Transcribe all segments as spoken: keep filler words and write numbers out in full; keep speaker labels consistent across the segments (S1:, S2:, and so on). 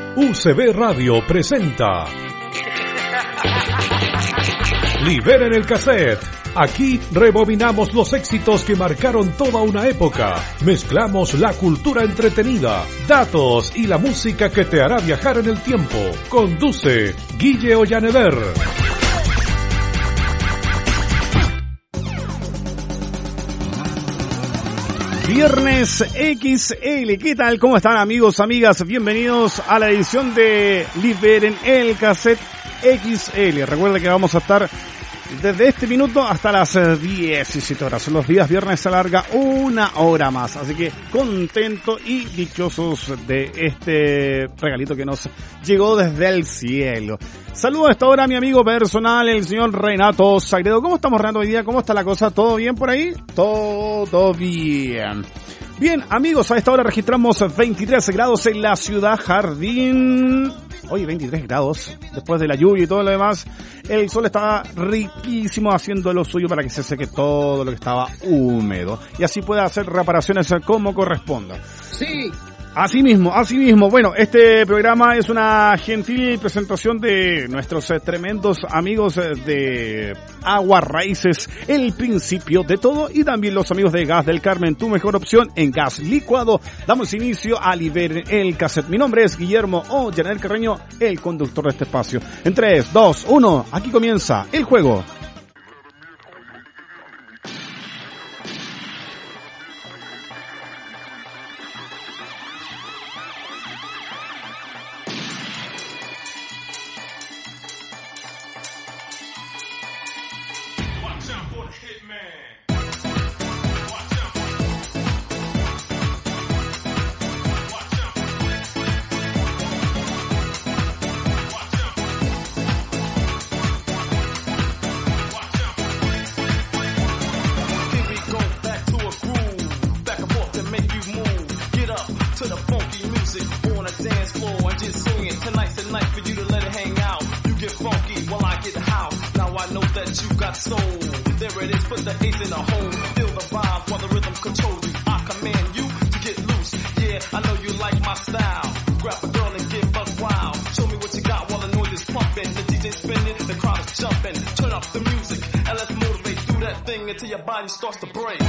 S1: U C B Radio presenta Liberen el cassette. Aquí rebobinamos los éxitos que marcaron toda una época. Mezclamos la cultura entretenida, datos y la música que te hará viajar en el tiempo. Conduce Guille Ollaneder.
S2: Viernes X L, ¿qué tal? ¿Cómo están, amigos, amigas? Bienvenidos a la edición de Liberen el cassette X L. Recuerden que vamos a estar desde este minuto hasta las diecisiete horas. Los días viernes se alarga una hora más. Así que contentos y dichosos de este regalito que nos llegó desde el cielo. Saludo a esta hora a mi amigo personal, el señor Renato Sagredo. ¿Cómo estamos, Renato, hoy día? ¿Cómo está la cosa? ¿Todo bien por ahí? Todo bien. Bien, amigos, a esta hora registramos veintitrés grados en la ciudad Jardín. Oye, veintitrés grados, después de la lluvia y todo lo demás, el sol estaba riquísimo haciendo lo suyo para que se seque todo lo que estaba húmedo y así pueda hacer reparaciones como corresponda. Sí. Así mismo, así mismo. Bueno, este programa es una gentil presentación de nuestros eh, tremendos amigos eh, de Aguas Raíces, el principio de todo, y también los amigos de Gas del Carmen, tu mejor opción en gas licuado. Damos inicio a Liberen el cassette. Mi nombre es Guillermo Ollaneder Carreño, el conductor de este espacio. En tres, dos, uno, aquí comienza el juego.
S3: Starts to break.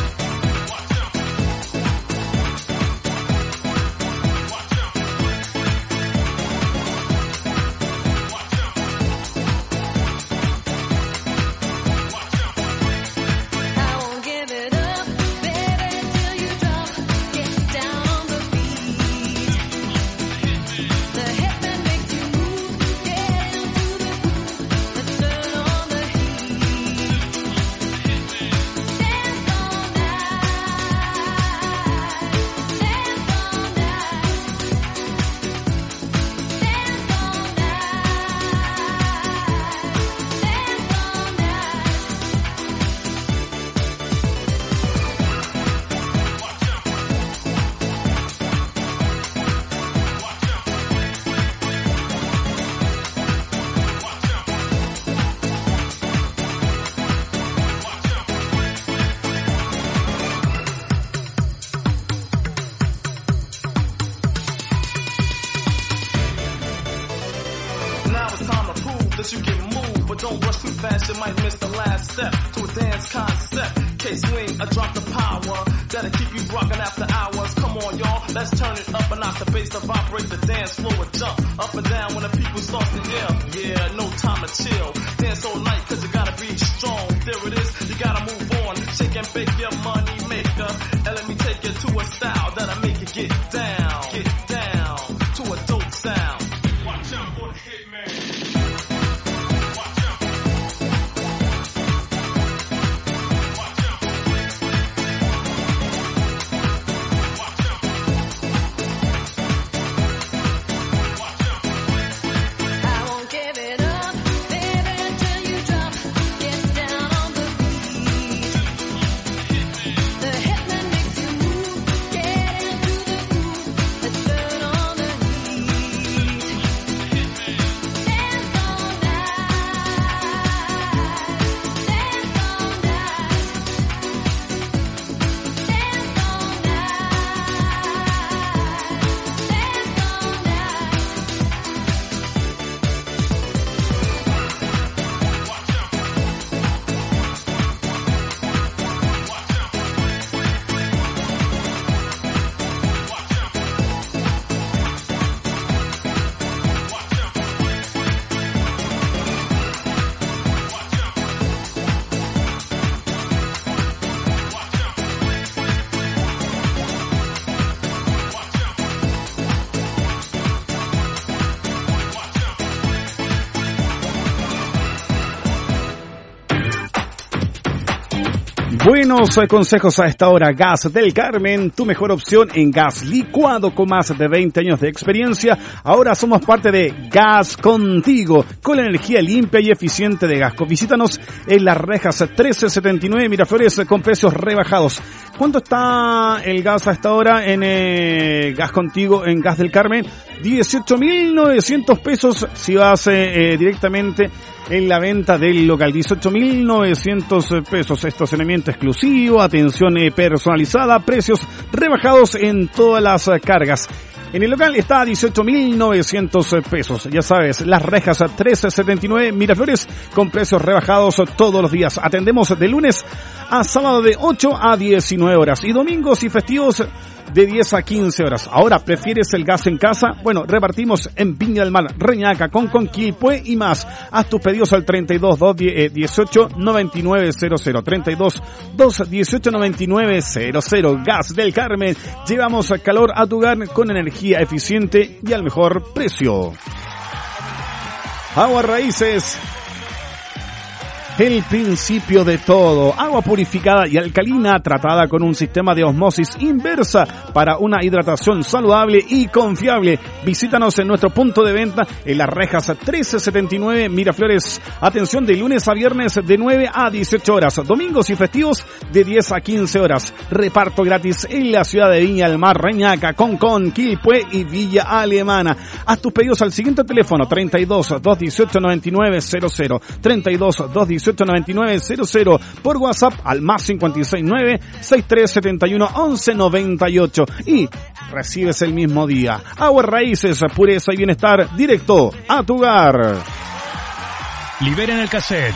S3: You might miss the last step to a dance concept. K-swing, I drop the power that'll keep you rocking after hours. Come on, y'all, let's turn it up and knock the bass to vibrate the dance floor and jump up and down when the people start to yell. Yeah, no time to chill. Dance all night cause you gotta be strong. There it is, you gotta move on. Shake and bake your money maker. And let me take you to a style that'll make you get down. Get down to a dope sound. Watch out for the hitman.
S4: Get
S2: Buenos consejos a esta hora. Gas del Carmen, tu mejor opción en gas licuado con más de veinte años de experiencia. Ahora somos parte de Gas Contigo, con la energía limpia y eficiente de Gasco. Visítanos en Las Rejas trece setenta y nueve Miraflores con precios rebajados. ¿Cuánto está el gas a esta hora en eh, Gas Contigo, en Gas del Carmen? dieciocho mil novecientos pesos si vas eh, eh, directamente en la venta del local. dieciocho mil novecientos pesos. Estacionamiento exclusivo, atención eh, personalizada, precios rebajados en todas las eh, cargas. En el local está a dieciocho mil novecientos pesos. Ya sabes, Las Rejas trece setenta y nueve Miraflores con precios rebajados todos los días. Atendemos de lunes a sábado de ocho a diecinueve horas y domingos y festivos de diez a quince horas. Ahora, ¿prefieres el gas en casa? Bueno, repartimos en Viña del Mar, Reñaca, Concón, Quilpué y más. Haz tus pedidos al treinta y dos, dos dieciocho, noventa y nueve cero cero. treinta y dos, dos dieciocho, noventa y nueve cero cero. Gas del Carmen. Llevamos calor a tu hogar con energía eficiente y al mejor precio. Aguas Raíces. El principio de todo. Agua purificada y alcalina tratada con un sistema de osmosis inversa para una hidratación saludable y confiable. Visítanos en nuestro punto de venta en Las Rejas trece setenta y nueve Miraflores. Atención de lunes a viernes de nueve a dieciocho horas. Domingos y festivos de diez a quince horas. Reparto gratis en la ciudad de Viña del Mar, Reñaca, Concón, Quilpué y Villa Alemana. Haz tus pedidos al siguiente teléfono treinta y dos, dos dieciocho, noventa y nueve cero cero. treinta y dos, dos dieciocho, noventa y nueve cero cero. Por WhatsApp al más cincuenta y seis nueve, sesenta y tres setenta y uno, once noventa y ocho. Y recibes el mismo día. Aguas Raíces, pureza y bienestar directo a tu hogar.
S1: Liberen el cassette.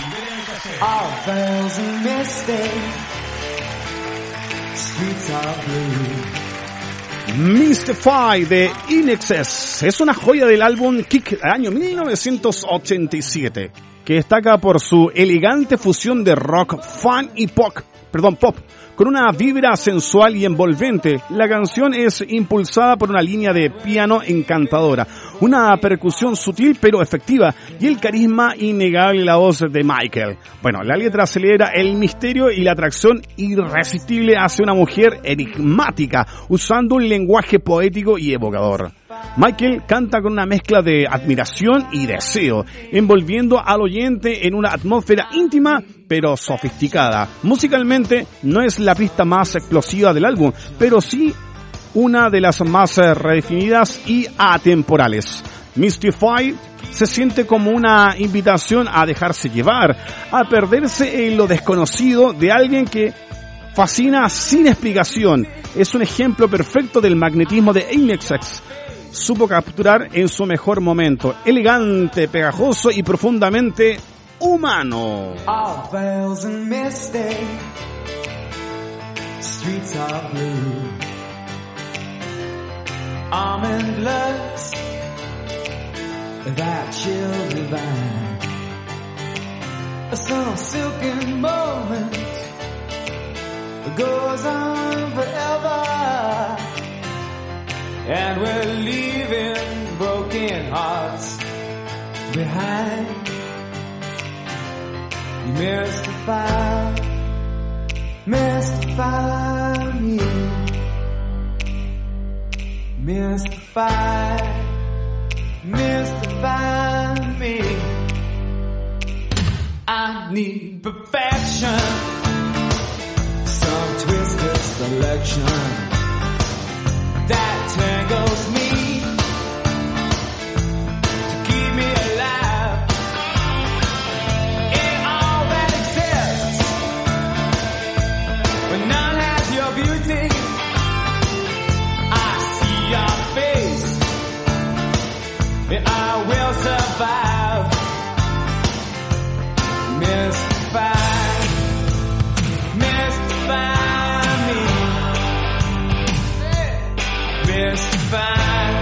S2: Mystify de In Excess es una joya del álbum Kick del año mil novecientos ochenta y siete, que destaca por su elegante fusión de rock, funk y pop, perdón, pop, con una vibra sensual y envolvente. La canción es impulsada por una línea de piano encantadora, una percusión sutil pero efectiva y el carisma innegable de la voz de Michael. Bueno, la letra celebra el misterio y la atracción irresistible hacia una mujer enigmática, usando un lenguaje poético y evocador. Michael canta con una mezcla de admiración y deseo, envolviendo al oyente en una atmósfera íntima pero sofisticada. Musicalmente no es la pista más explosiva del álbum, pero sí una de las más redefinidas y atemporales. Mystify se siente como una invitación a dejarse llevar, a perderse en lo desconocido de alguien que fascina sin explicación. Es un ejemplo perfecto del magnetismo de In Excess. Supo capturar en su mejor momento, elegante, pegajoso y profundamente humano.
S4: All veils and misty, streets are blue, almond looks, that chill divine, some silken moment goes on forever. And we're leaving broken hearts behind. You mystify, mystify me. Mystify, mystify me. I need perfection, some twisted selection that tangles me to keep me alive in all that exists, but none has your beauty. I see your face and I will survive. Mystify, mystify Mystify,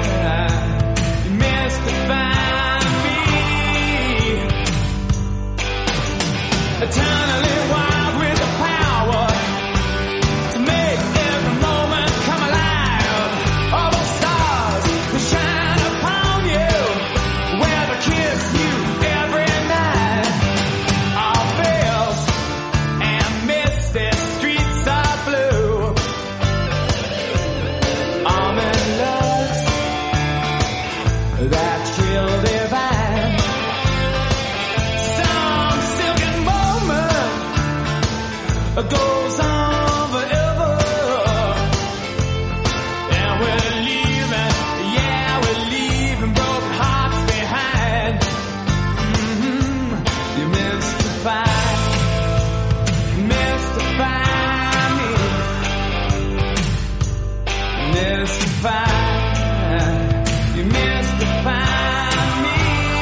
S4: mystify me. Eternally wild with the power to make every moment come alive. All those stars that shine upon you, where to kiss you every night. All veils and misty streets. You mystify me.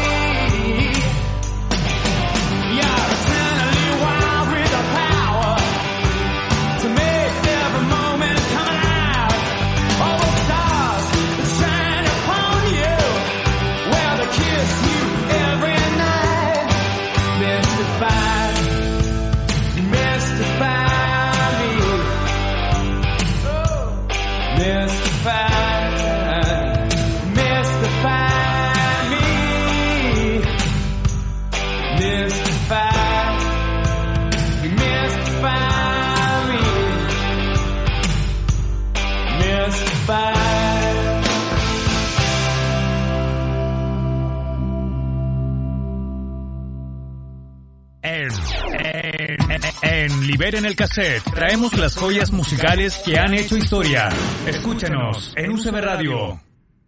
S4: You're eternally wild with the power to make every moment come alive. All the stars that shine upon you, well, they kiss you every night. Mystify, you mystify me. Oh, mystify.
S5: En, en, en Liberen el Cassette traemos las joyas musicales que han hecho historia. Escúchenos en U C B Radio.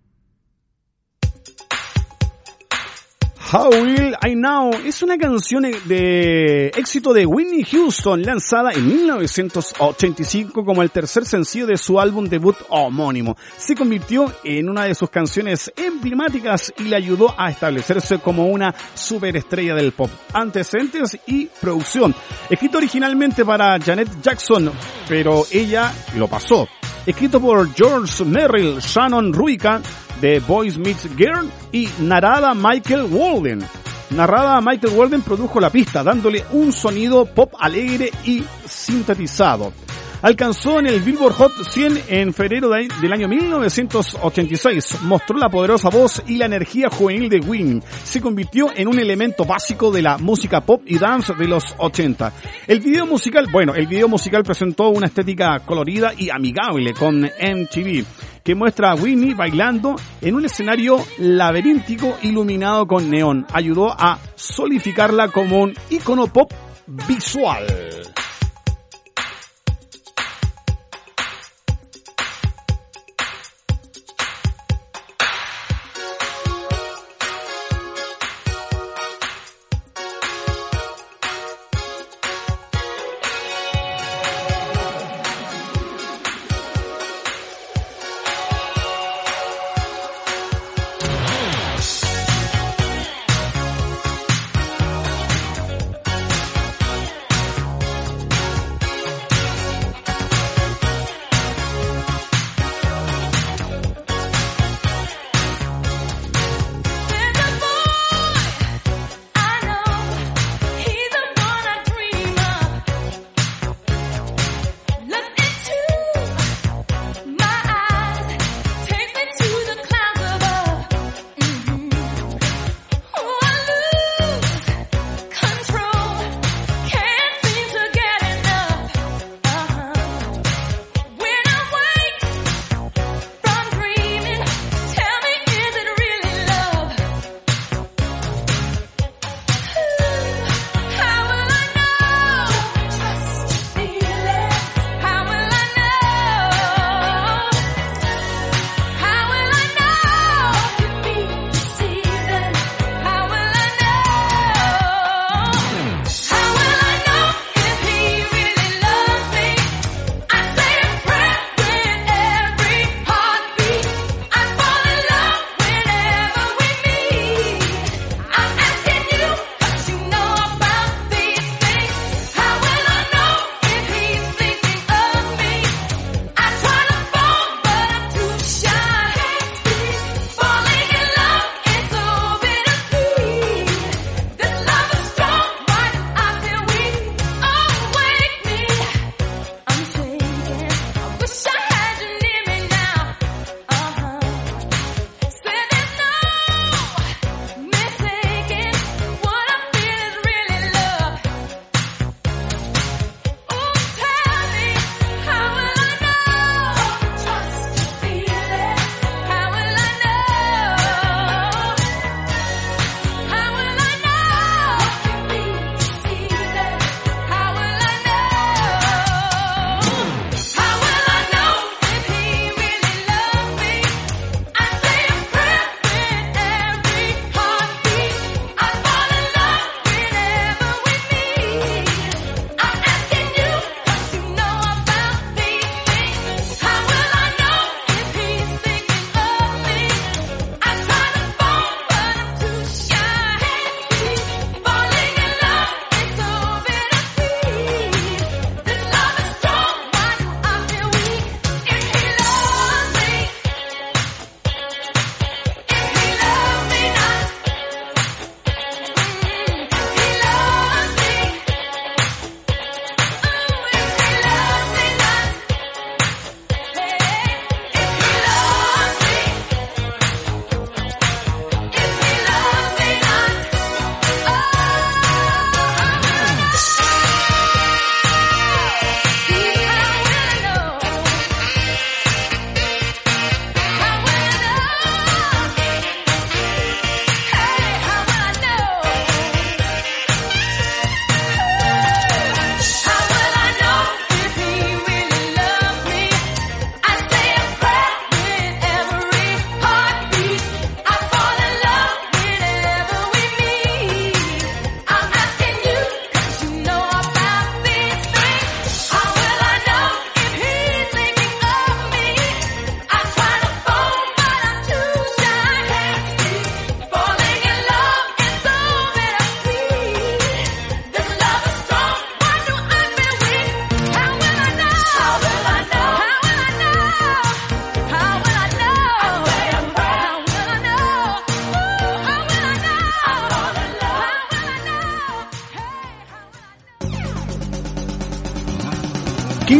S2: How Will I Know es una canción de éxito de Whitney Houston, lanzada en mil novecientos ochenta y cinco como el tercer sencillo de su álbum debut homónimo. Se convirtió en una de sus canciones emblemáticas y le ayudó a establecerse como una superestrella del pop. Antecedentes y producción. Escrito originalmente para Janet Jackson, pero ella lo pasó. Escrito por George Merrill, Shannon Ruika, de Boys Meets Girl, y narrada Michael Walden. Narrada Michael Walden produjo la pista, dándole un sonido pop alegre y sintetizado. Alcanzó en el Billboard Hot cien en febrero de, del año mil novecientos ochenta y seis. Mostró la poderosa voz y la energía juvenil de Whitney. Se convirtió en un elemento básico de la música pop y dance de los ochenta. El video musical, bueno, el video musical presentó una estética colorida y amigable con M T V, que muestra a Whitney bailando en un escenario laberíntico iluminado con neón. Ayudó a solidificarla como un ícono pop visual.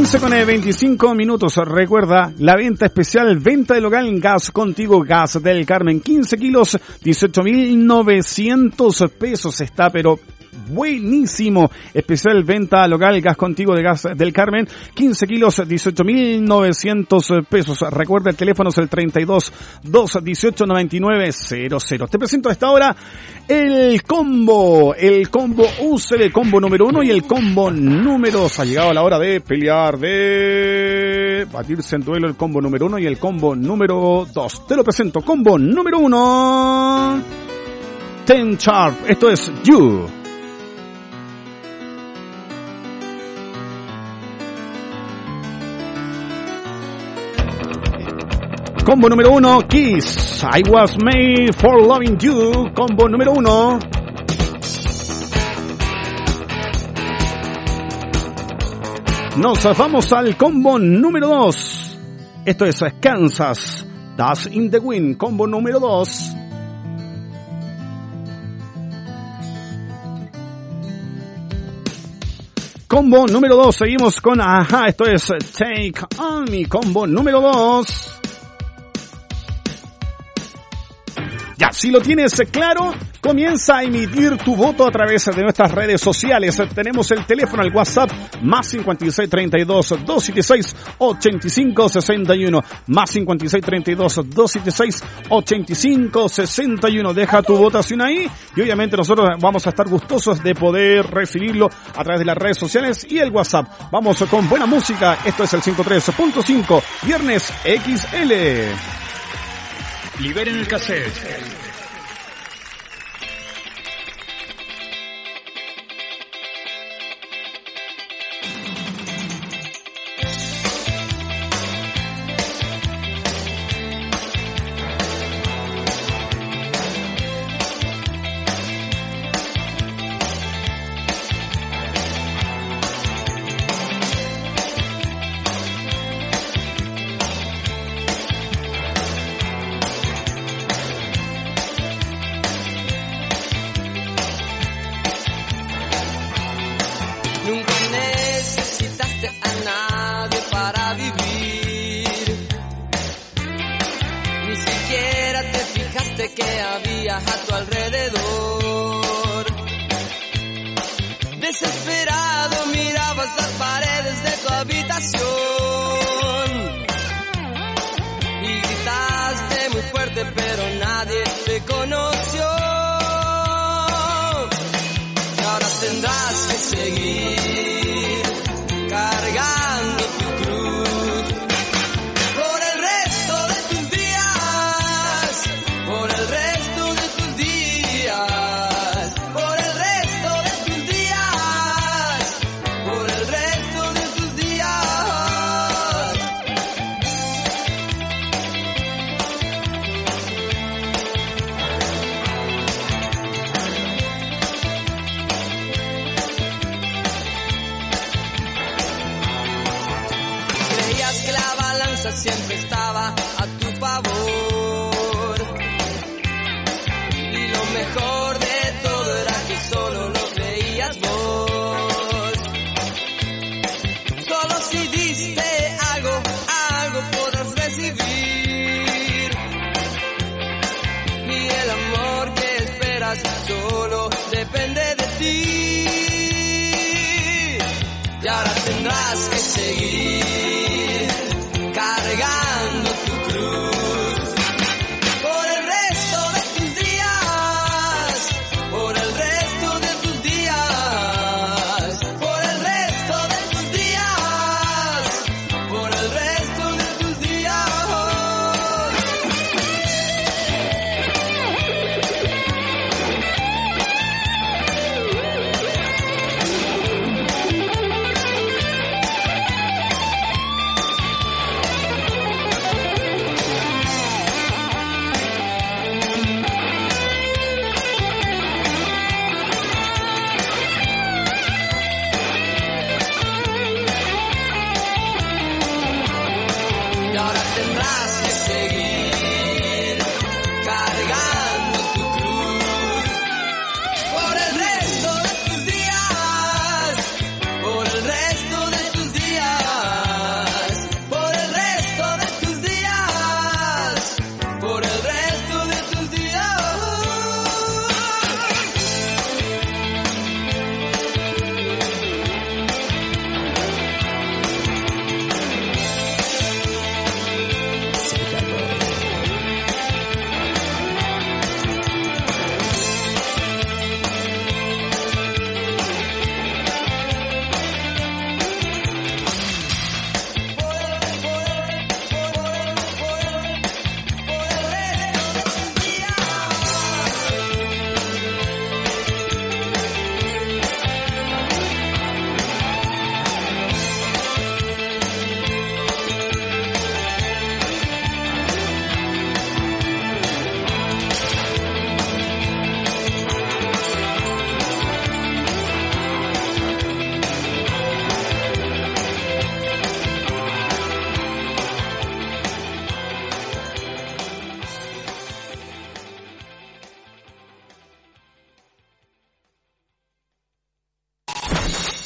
S2: quince con veinticinco minutos. Recuerda, la venta especial, venta de local en Gas Contigo, Gas del Carmen. quince kilos, dieciocho mil novecientos pesos. Está, pero buenísimo. Especial venta local Gas Contigo de Gas del Carmen. quince kilos, dieciocho mil novecientos pesos. Recuerda, el teléfono es el treinta y dos, dos dieciocho, noventa y nueve cero cero. Te presento a esta hora el combo. El combo U C B, combo número uno y el combo número dos. Ha llegado la hora de pelear, de batirse en duelo el combo número uno y el combo número dos. Te lo presento. Combo número uno. Ten Sharp. Esto es You. Combo número uno, Kiss, I Was Made for Loving You. Combo número uno. Nos vamos al combo número dos. Esto es Kansas, Dust in the Wind. Combo número dos. Combo número dos, seguimos con Ajá, esto es Take On Me. Combo número dos. Ya, si lo tienes claro, comienza a emitir tu voto a través de nuestras redes sociales. Tenemos el teléfono, el WhatsApp, más cincuenta y seis, treinta y dos, doscientos setenta y seis, ochenta y cinco, sesenta y uno, más cincuenta y seis, treinta y dos, doscientos setenta y seis, ochenta y cinco, sesenta y uno. Deja tu votación ahí y obviamente nosotros vamos a estar gustosos de poder recibirlo a través de las redes sociales y el WhatsApp. Vamos con buena música. Esto es el cincuenta y tres punto cinco, Viernes X L.
S5: Liberen el cassette.
S6: Por el resto de tus días.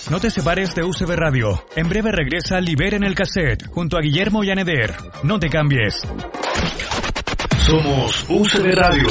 S5: No te separes de U C B Radio. En breve regresa Liberen el Cassette junto a Guillermo Yaneder. No te cambies.
S1: Somos U C B Radio.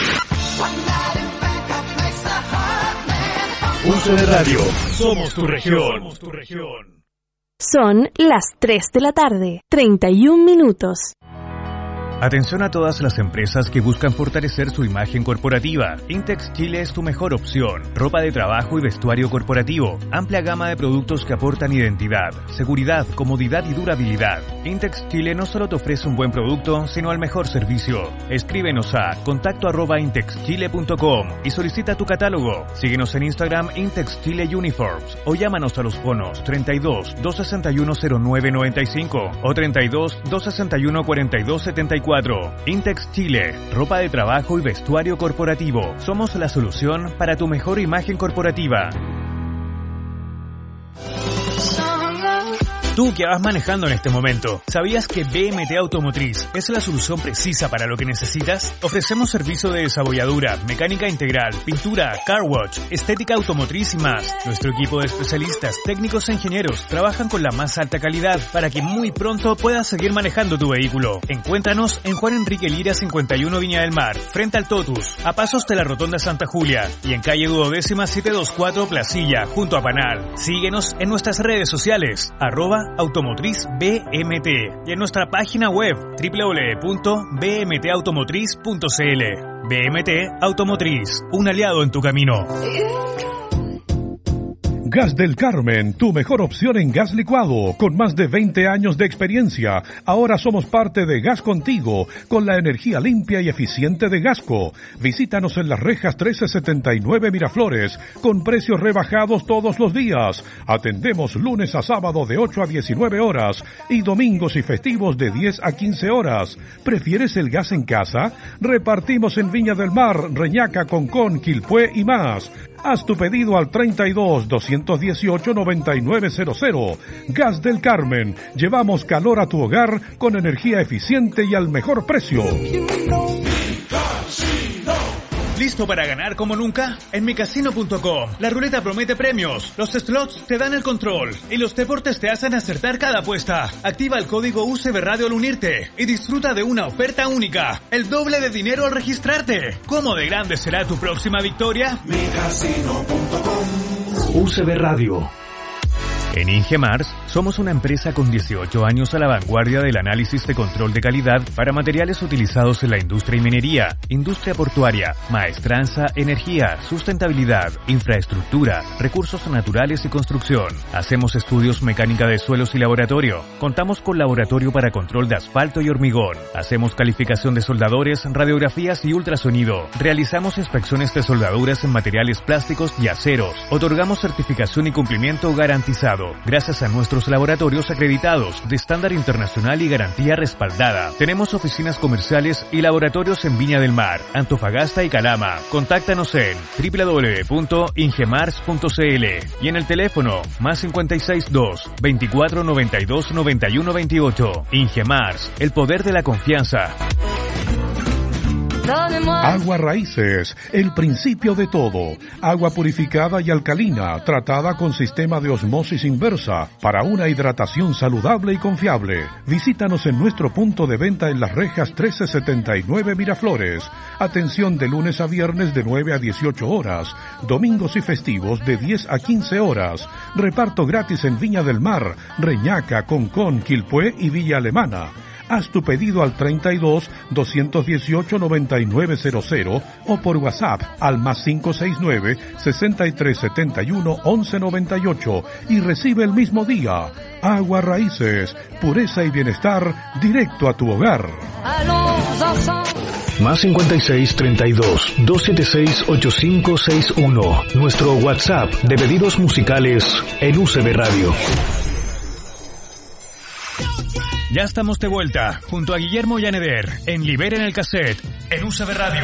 S5: U C B Radio. Somos tu región. Somos tu región.
S6: Son las tres de la tarde, treinta y un minutos.
S5: Atención a todas las empresas que buscan fortalecer su imagen corporativa. Intex Chile es tu mejor opción. Ropa de trabajo y vestuario corporativo. Amplia gama de productos que aportan identidad, seguridad, comodidad y durabilidad. Intex Chile no solo te ofrece un buen producto, sino el mejor servicio. Escríbenos a contacto arroba intexchile punto com y solicita tu catálogo. Síguenos en Instagram Intex Chile Uniforms o llámanos a los bonos treinta y dos, doscientos sesenta y uno, cero nueve noventa y cinco o treinta y dos, doscientos sesenta y uno, cuarenta y dos setenta y cuatro. Intex Chile, ropa de trabajo y vestuario corporativo. Somos la solución para tu mejor imagen corporativa. Tú que vas manejando en este momento, ¿sabías que B M T Automotriz es la solución precisa para lo que necesitas? Ofrecemos servicio de desabolladura, mecánica integral, pintura, car wash, estética automotriz y más. Nuestro equipo de especialistas, técnicos e ingenieros trabajan con la más alta calidad para que muy pronto puedas seguir manejando tu vehículo. Encuéntranos en Juan Enrique Lira cincuenta y uno Viña del Mar, frente al Totus, a pasos de la Rotonda Santa Julia y en calle Duodécima setecientos veinticuatro Placilla, junto a Panal. Síguenos en nuestras redes sociales, arroba Automotriz B M T y en nuestra página web doble u doble u doble u punto b m t automotriz punto c l. B M T Automotriz, un aliado en tu camino.
S1: Gas del Carmen, tu mejor opción en gas licuado, con más de veinte años de experiencia. Ahora somos parte de Gas Contigo, con la energía limpia y eficiente de Gasco. Visítanos en Las Rejas trece setenta y nueve Miraflores, con precios rebajados todos los días. Atendemos lunes a sábado de ocho a diecinueve horas y domingos y festivos de diez a quince horas. ¿Prefieres el gas en casa? Repartimos en Viña del Mar, Reñaca, Concón, Quilpué y más. Haz tu pedido al treinta y dos, doscientos dieciocho, noventa y nueve cero cero. Gas del Carmen. Llevamos calor a tu hogar con energía eficiente y al mejor precio.
S5: ¿Listo para ganar como nunca? En mi casino punto com, la ruleta promete premios, los slots te dan el control y los deportes te hacen acertar cada apuesta. Activa el código U C B Radio al unirte y disfruta de una oferta única, el doble de dinero al registrarte. ¿Cómo de grande será tu próxima victoria?
S4: mi casino punto com.
S1: U C B Radio.
S5: En Ingemars somos una empresa con dieciocho años a la vanguardia del análisis de control de calidad para materiales utilizados en la industria y minería, industria portuaria, maestranza, energía, sustentabilidad, infraestructura, recursos naturales y construcción. Hacemos estudios mecánica de suelos y laboratorio. Contamos con laboratorio para control de asfalto y hormigón. Hacemos calificación de soldadores, radiografías y ultrasonido. Realizamos inspecciones de soldaduras en materiales plásticos y aceros. Otorgamos certificación y cumplimiento garantizado, gracias a nuestros laboratorios acreditados de estándar internacional y garantía respaldada. Tenemos oficinas comerciales y laboratorios en Viña del Mar, Antofagasta y Calama. Contáctanos en doble u doble u doble u punto ingemars punto c l y en el teléfono más cincuenta y seis dos, veinticuatro noventa y dos noventa y uno veintiocho. Ingemars, el poder de la confianza.
S1: Agua Raíces, el principio de todo. Agua purificada y alcalina, tratada con sistema de osmosis inversa, para una hidratación saludable y confiable. Visítanos en nuestro punto de venta en Las Rejas trece setenta y nueve Miraflores. Atención de lunes a viernes de nueve a dieciocho horas, domingos y festivos de diez a quince horas. Reparto gratis en Viña del Mar, Reñaca, Concón, Quilpué y Villa Alemana. Haz tu pedido al treinta y dos, doscientos dieciocho, noventa y nueve cero cero o por WhatsApp al más cinco seis nueve, sesenta y tres setenta y uno, once noventa y ocho y recibe el mismo día. Agua Raíces, pureza y bienestar directo a tu hogar.
S7: Más cincuenta y seis, treinta y dos, doscientos setenta y seis, ochenta y cinco sesenta y uno. Nuestro WhatsApp de pedidos musicales en U C B Radio.
S5: Ya estamos de vuelta, junto a Guillermo Yaneder, en Liberen el Cassette, en U C B Radio.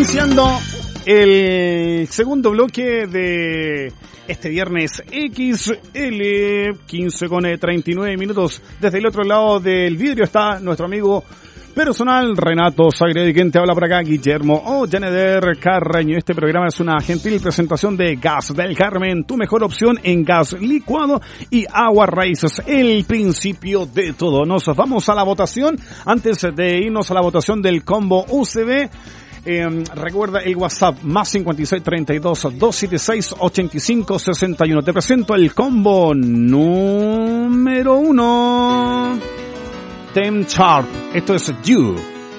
S2: Iniciando el segundo bloque de este viernes X L, quince con treinta y nueve minutos. Desde el otro lado del vidrio está nuestro amigo personal Renato Sagredo, y quien te habla por acá, Guillermo Ollaneder Carreño. Este programa es una gentil presentación de Gas del Carmen, tu mejor opción en gas licuado y agua raíces, el principio de todo. Nos vamos a la votación. Antes de irnos a la votación del combo U C B, Eh, recuerda el WhatsApp más cincuenta y seis, treinta y dos, doscientos setenta y seis, ochenta y cinco, sesenta y uno. Te presento el combo número uno. Tem Sharp. Esto es You.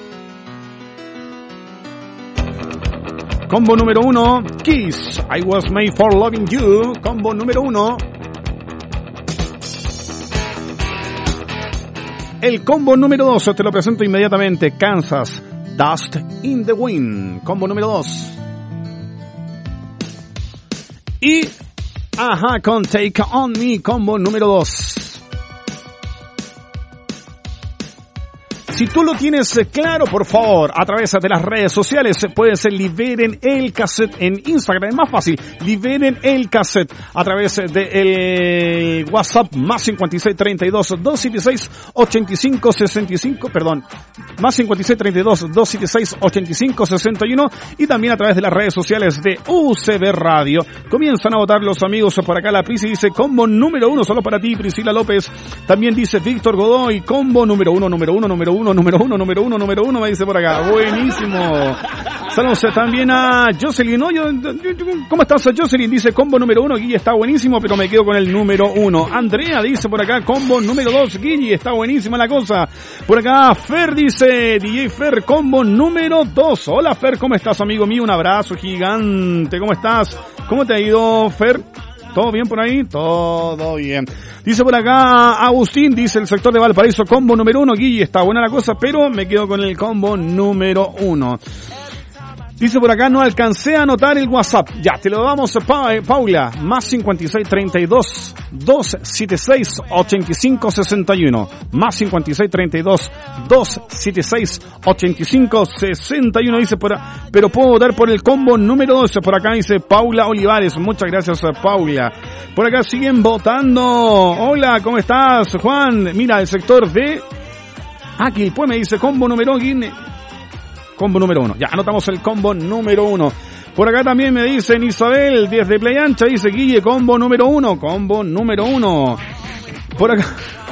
S2: Combo número uno. Kiss. I Was Made for Loving You. Combo número uno. El combo número dos. Te lo presento inmediatamente. Kansas. Dust in the Wind, combo número dos. Y Ajá con Take On Me, combo número dos. Si tú lo tienes claro, por favor, a través de las redes sociales, pueden ser Liberen el Cassette en Instagram. Es más fácil, Liberen el Cassette a través de el WhatsApp más cincuenta y seis, treinta y dos, doscientos setenta y seis, ochenta y cinco, sesenta y cinco, perdón, más cincuenta y seis, treinta y dos, doscientos setenta y seis, ochenta y cinco, sesenta y uno, y también a través de las redes sociales de U C B Radio. Comienzan a votar los amigos por acá. La Prisi dice combo número uno, solo para ti, Priscila López. También dice Víctor Godoy, combo número uno, número uno, número uno, número uno, número uno, número uno, me dice por acá. Buenísimo. Saludos también a Jocelyn. ¿No? Yo, yo, ¿Cómo estás, Jocelyn? Dice combo número uno, Guille está buenísimo, pero me quedo con el número uno. Andrea dice por acá combo número dos, Guille está buenísima la cosa. Por acá Fer dice, D J Fer, combo número dos. Hola Fer, ¿cómo estás, amigo mío? Un abrazo gigante. ¿Cómo estás? ¿Cómo te ha ido, Fer? ¿Todo bien por ahí? Todo bien. Dice por acá Agustín, dice el sector de Valparaíso, combo número uno. Guille, está buena la cosa, pero me quedo con el combo número uno. Dice por acá, no alcancé a anotar el WhatsApp. Ya, te lo damos, pa Paula. Más cincuenta y seis, treinta y dos, doscientos setenta y seis, ochenta y cinco, sesenta y uno. Más cincuenta y seis, treinta y dos, doscientos setenta y seis, ochenta y cinco, sesenta y uno. Dice por acá, pero puedo votar por el combo número doce. Por acá dice Paula Olivares. Muchas gracias, Paula. Por acá siguen votando. Hola, ¿cómo estás, Juan? Mira, el sector de aquí, pues me dice combo número uno. Combo número uno. Ya, anotamos el combo número uno. Por acá también me dicen Isabel, desde Playa Ancha, dice Guille, combo número uno. Combo número uno. Por acá.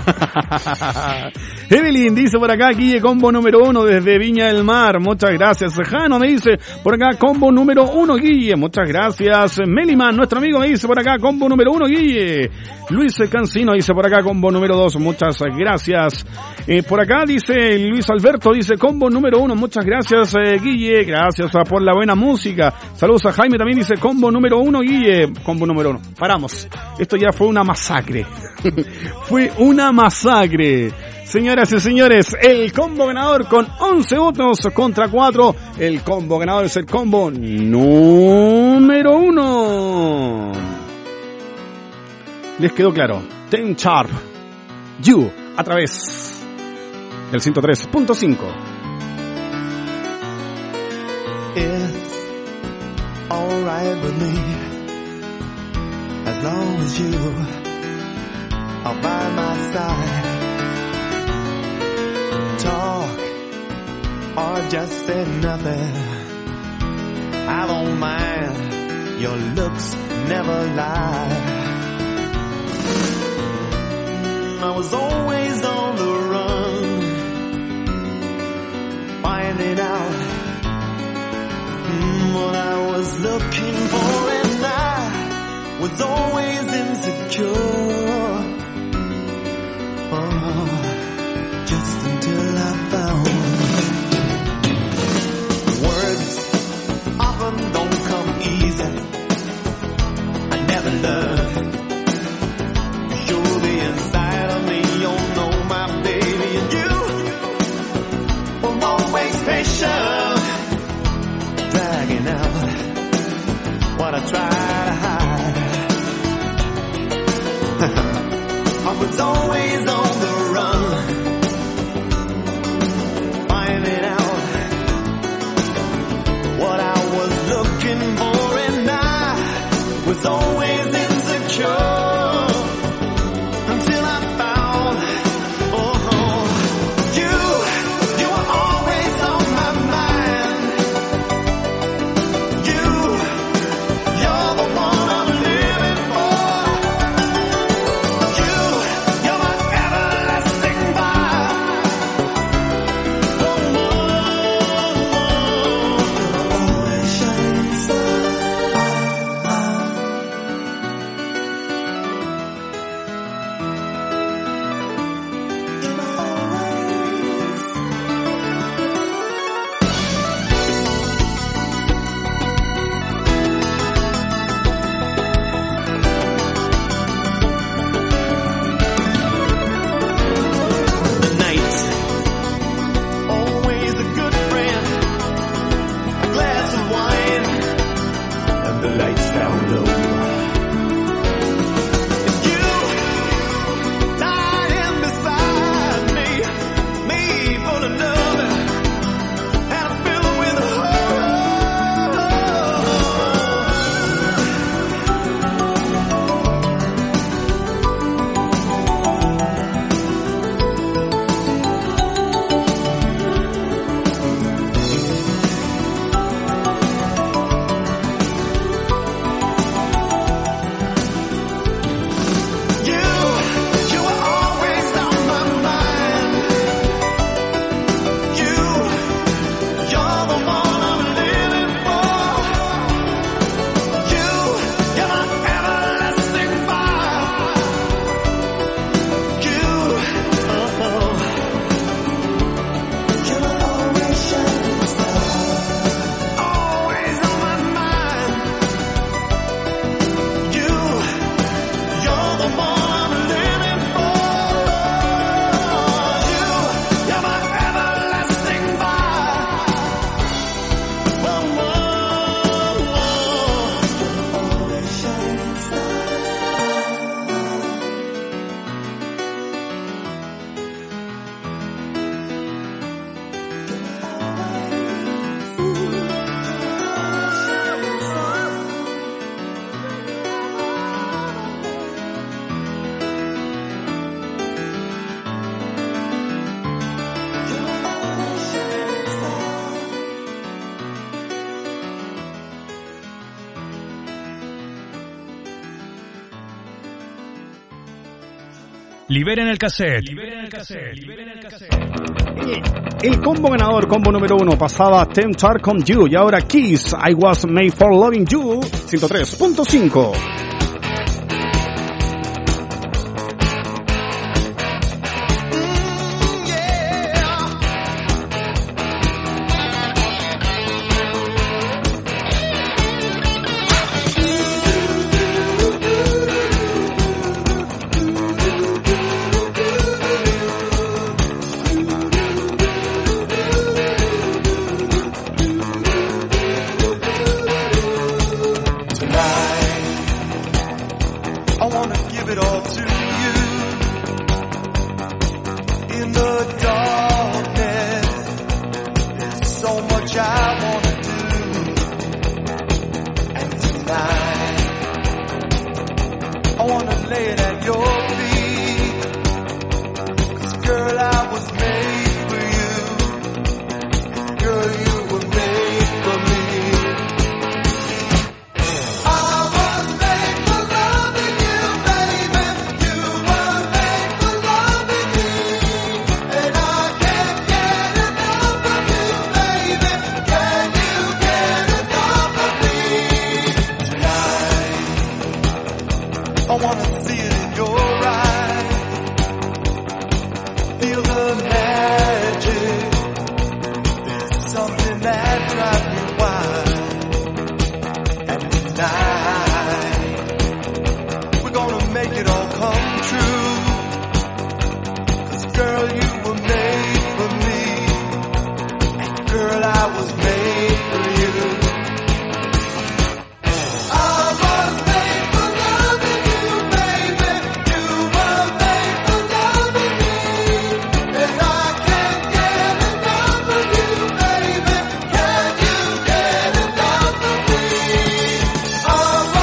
S2: Evelyn dice por acá, Guille, combo número uno desde Viña del Mar. Muchas gracias. Jano me dice por acá, combo número uno, Guille. Muchas gracias. Meliman, nuestro amigo, me dice por acá, combo número uno, Guille. Luis Cancino dice por acá, combo número dos. Muchas gracias. Eh, por acá dice Luis Alberto, dice combo número uno. Muchas gracias, eh, Guille. Gracias uh, por la buena música. Saludos a Jaime, también dice combo número uno, Guille. Combo número uno. Paramos. Esto ya fue una masacre. Fue una masacre. Señoras y señores, el combo ganador con once votos contra cuatro. El combo ganador es el combo número uno. ¿Les quedó claro? Tem Sharp, You, a través del ciento tres punto cinco.
S8: It's alright with me, as long as you are by my side. Talk or just say nothing, I don't mind, your looks never lie. I was always on the run, finding out mm, what I was looking for, and I was always insecure. Oh, just until I found words often don't come easy. I never learned to show the inside of me. You know my baby, and you were always patient, dragging out what I try to hide. I was always on the run, finding out what I lights down low.
S5: Liberen el cassette. Liberen el cassette. Liberen el cassette.
S2: El combo ganador, combo número uno, pasaba Temptar con You y ahora Kiss, I Was Made for Loving You, ciento tres punto cinco.
S8: Oh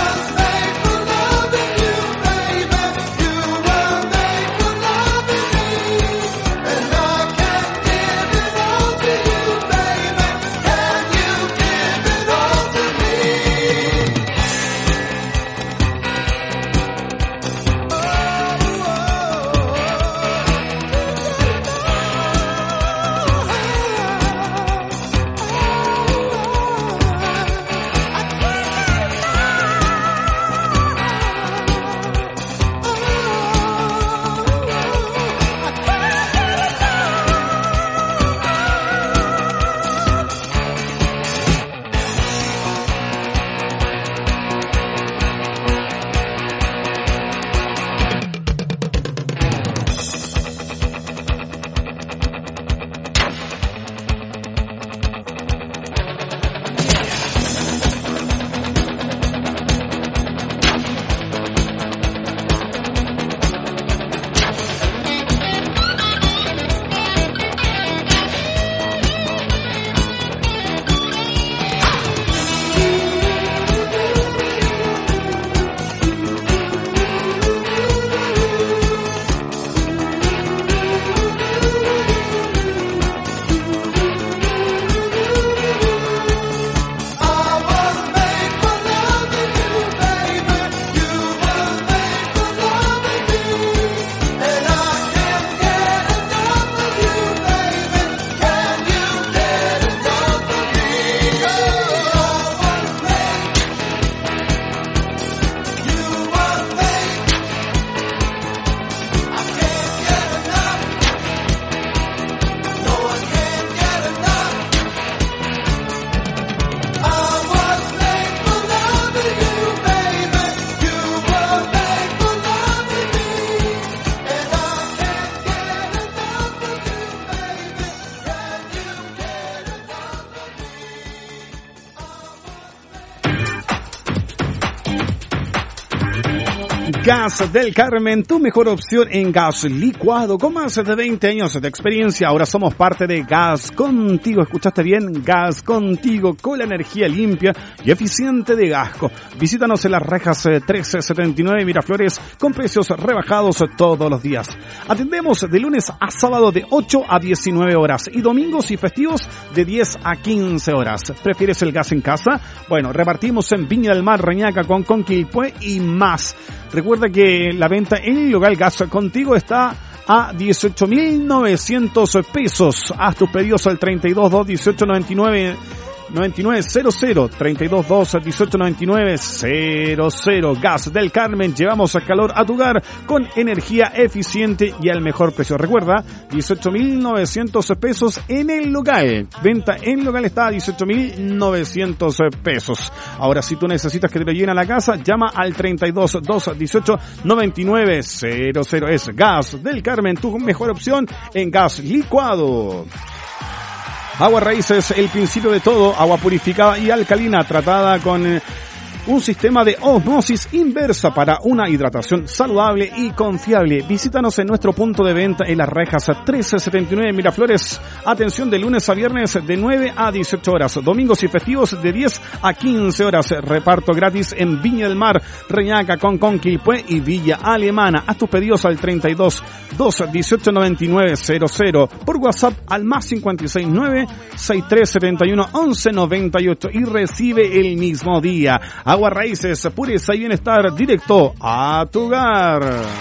S2: Gas del Carmen, tu mejor opción en gas licuado. Con más de veinte años de experiencia, ahora somos parte de Gas Contigo. ¿Escuchaste bien? Gas Contigo, con la energía limpia y eficiente de Gasco. Visítanos en Las Rejas trece setenta y nueve Miraflores, con precios rebajados todos los días. Atendemos de lunes a sábado de ocho a diecinueve horas y domingos y festivos de diez a quince horas. ¿Prefieres el gas en casa? Bueno, repartimos en Viña del Mar, Reñaca, Concón, Quilpué y más. Recuerda que la venta en el local Gas Contigo está a dieciocho mil novecientos pesos. Haz tus pedidos al treinta y dos dos dieciocho noventa y nueve noventa y nueve cero cero, treinta y dos dos dieciocho noventa y nueve cero cero. Gas del Carmen, llevamos calor a tu hogar con energía eficiente y al mejor precio. Recuerda, dieciocho mil novecientos pesos en el local. Venta en el local está a dieciocho mil novecientos pesos. Ahora, si tú necesitas que te lo lleven a la casa, llama al treinta y dos dos dieciocho noventa y nueve cero cero. Es Gas del Carmen, tu mejor opción en gas licuado. Agua Raíces, el principio de todo, agua purificada y alcalina tratada con eh, un sistema de osmosis inversa para una hidratación saludable y confiable. Visítanos en nuestro punto de venta en Las Rejas trece setenta y nueve Miraflores. Atención de lunes a viernes de nueve a dieciocho horas. Domingos y festivos de diez a quince horas. Reparto gratis en Viña del Mar, Reñaca, Concón, Quilpué y Villa Alemana. Haz tus pedidos al treinta y dos dos dieciocho noventa y nueve cero cero. Por WhatsApp al más cincuenta y seis nueve sesenta y tres setenta y uno once noventa y ocho y recibe el mismo día. Agua Raíces, pureza y bienestar directo a tu hogar.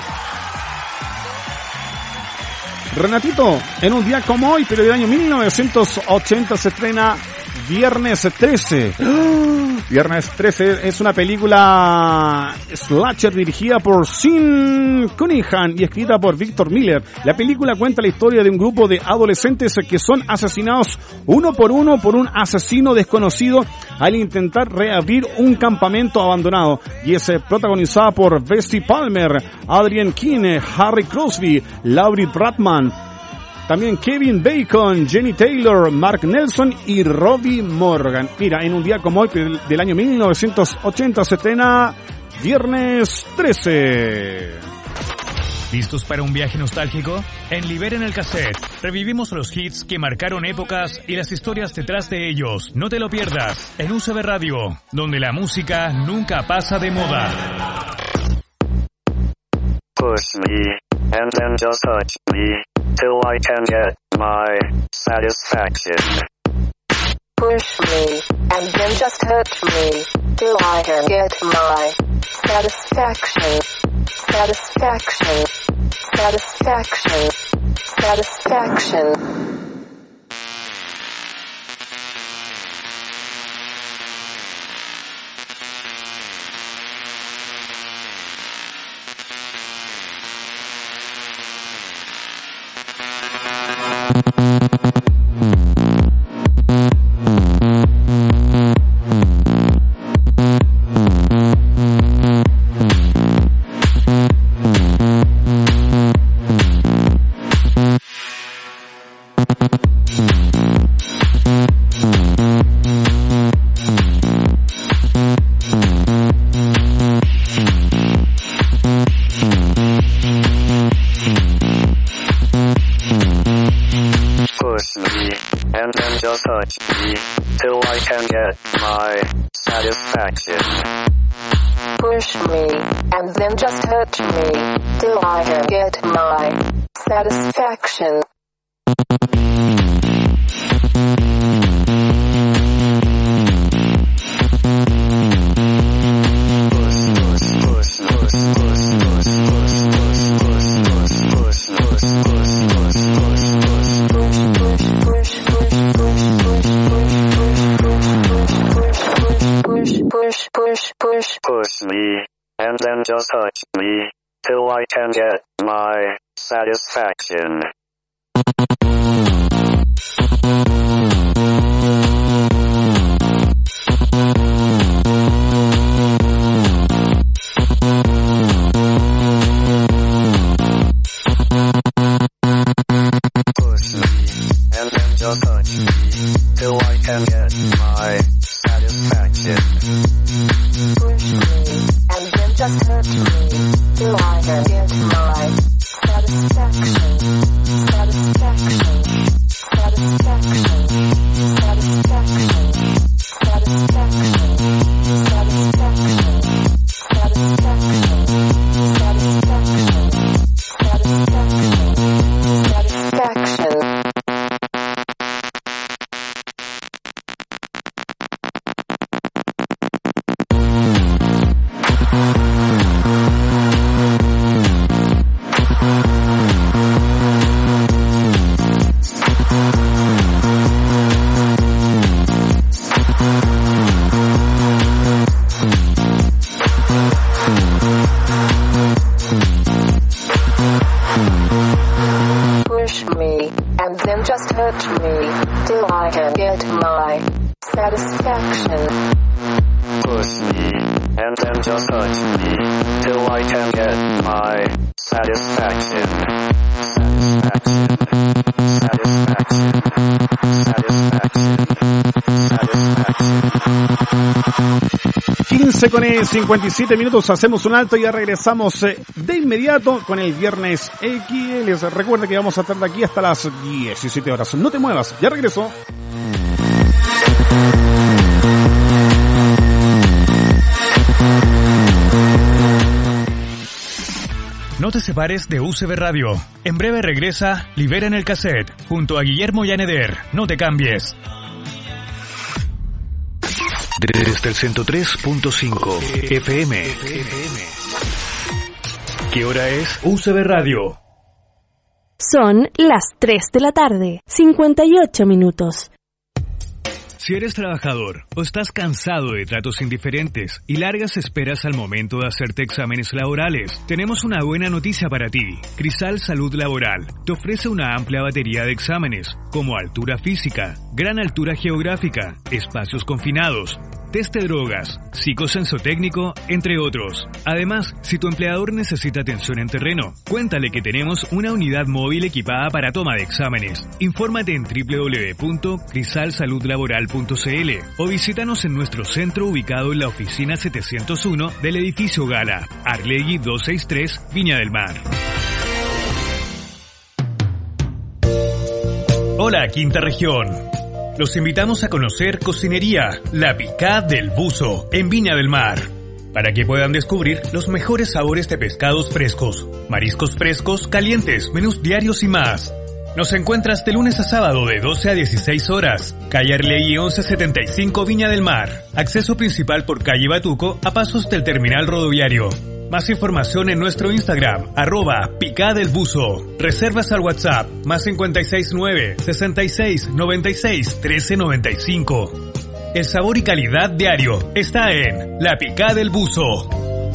S2: Renatito, en un día como hoy, pero del año mil novecientos ochenta, se estrena Viernes trece. Viernes trece es una película slasher dirigida por Sean Cunningham y escrita por Victor Miller. La película cuenta la historia de un grupo de adolescentes que son asesinados uno por uno por un asesino desconocido al intentar reabrir un campamento abandonado. Y es protagonizada por Bessie Palmer, Adrienne Keene, Harry Crosby, Laurie Bradman, también Kevin Bacon, Jenny Taylor, Mark Nelson y Robbie Morgan. Mira, en un día como hoy del año mil novecientos ochenta se estrena Viernes trece.
S5: ¿Listos para un viaje nostálgico? En Liberen el Cassette revivimos los hits que marcaron épocas y las historias detrás de ellos. No te lo pierdas en U C B Radio, donde la música nunca pasa de moda.
S9: Push me, and then just touch me, till I can get my satisfaction.
S10: Push me, and then just touch me, till I can get my satisfaction. Satisfaction. Satisfaction. Satisfaction. Push me, and then just touch me, till I can get my satisfaction. Push, push, push.
S9: Push me, and then just touch me, till I can get my satisfaction. Push me, and then just touch me, till I can get my satisfaction.
S10: Push me, and then just touch me,
S9: and then just touch me till I can get my satisfaction. Satisfaction. Satisfaction. Satisfaction. Satisfaction.
S2: quince con cincuenta y siete minutos, hacemos un alto y ya regresamos eh, de inmediato con el Viernes X. Les recuerda que vamos a estar de aquí hasta las diecisiete horas. No te muevas, ya regreso.
S5: No te separes de U C B Radio. En breve regresa Libera en el Cassette, junto a Guillermo Yaneder. No te cambies.
S7: Desde el ciento tres punto cinco F M.
S5: ¿Qué hora es? U C B Radio.
S6: Son las tres de la tarde, cincuenta y ocho minutos.
S5: Si eres trabajador o estás cansado de tratos indiferentes y largas esperas al momento de hacerte exámenes laborales, tenemos una buena noticia para ti. Crisal Salud Laboral te ofrece una amplia batería de exámenes, como altura física, gran altura geográfica, espacios confinados, test de drogas, psicosensotécnico, entre otros. Además, si tu empleador necesita atención en terreno, cuéntale que tenemos una unidad móvil equipada para toma de exámenes. Infórmate en doble u doble u doble u punto crisal salud laboral punto c l o visítanos en nuestro centro ubicado en la oficina setecientos uno del edificio Gala, Arlegui doscientos sesenta y tres, Viña del Mar. Hola, Quinta Región. Los invitamos a conocer Cocinería La Picá del Buzo, en Viña del Mar, para que puedan descubrir los mejores sabores de pescados frescos, mariscos frescos, calientes, menús diarios y más. Nos encuentras de lunes a sábado de doce a dieciséis horas, calle Arlegui once setenta y cinco, Viña del Mar. Acceso principal por calle Batuco a pasos del terminal rodoviario. Más información en nuestro Instagram, arroba Picá del Buzo. Reservas al WhatsApp, más cincuenta y seis nueve, sesenta y seis, noventa y seis, trece noventa y cinco. El sabor y calidad diario está en La Picá del Buzo.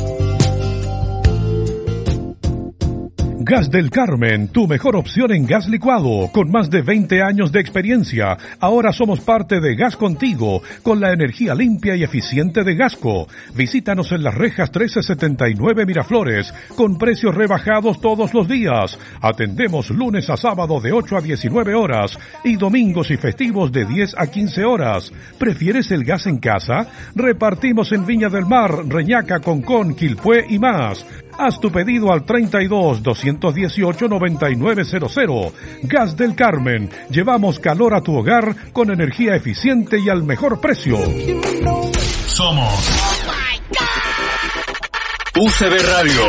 S1: Gas del Carmen, tu mejor opción en gas licuado, con más de veinte años de experiencia. Ahora somos parte de Gas Contigo, con la energía limpia y eficiente de Gasco. Visítanos en Las Rejas trece setenta y nueve Miraflores, con precios rebajados todos los días. Atendemos lunes a sábado de ocho a diecinueve horas y domingos y festivos de diez a quince horas. ¿Prefieres el gas en casa? Repartimos en Viña del Mar, Reñaca, Concón, Quilpué y más. Haz tu pedido al treinta y dos, doscientos dieciocho, noventa y nueve cero cero. Gas del Carmen. Llevamos calor a tu hogar con energía eficiente y al mejor precio.
S5: Somos U C B Radio.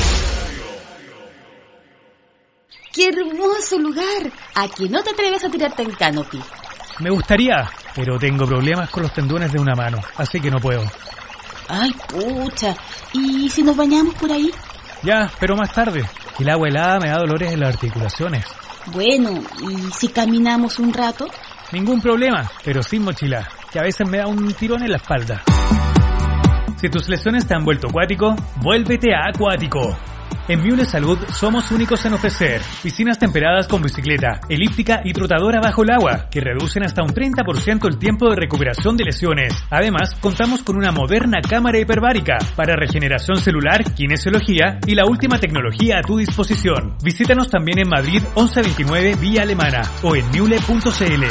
S11: ¡Qué hermoso lugar! ¿A que no te atreves a tirarte en canopy?
S12: Me gustaría, pero tengo problemas con los tendones de una mano, así que no puedo.
S11: Ay, pucha. ¿Y si nos bañamos por ahí?
S12: Ya, pero más tarde. El agua helada me da dolores en las articulaciones.
S11: Bueno, ¿y si caminamos un rato?
S12: Ningún problema, pero sin mochila, que a veces me da un tirón en la espalda. Si tus lesiones te han vuelto acuático, vuélvete a Acuático. En Miule Salud somos únicos en ofrecer piscinas temperadas con bicicleta, elíptica y trotadora bajo el agua, que reducen hasta un treinta por ciento el tiempo de recuperación de lesiones. Además, contamos con una moderna cámara hiperbárica para regeneración celular, kinesiología y la última tecnología a tu disposición. Visítanos también en Madrid once veintinueve Vía Alemana o en miule punto c l.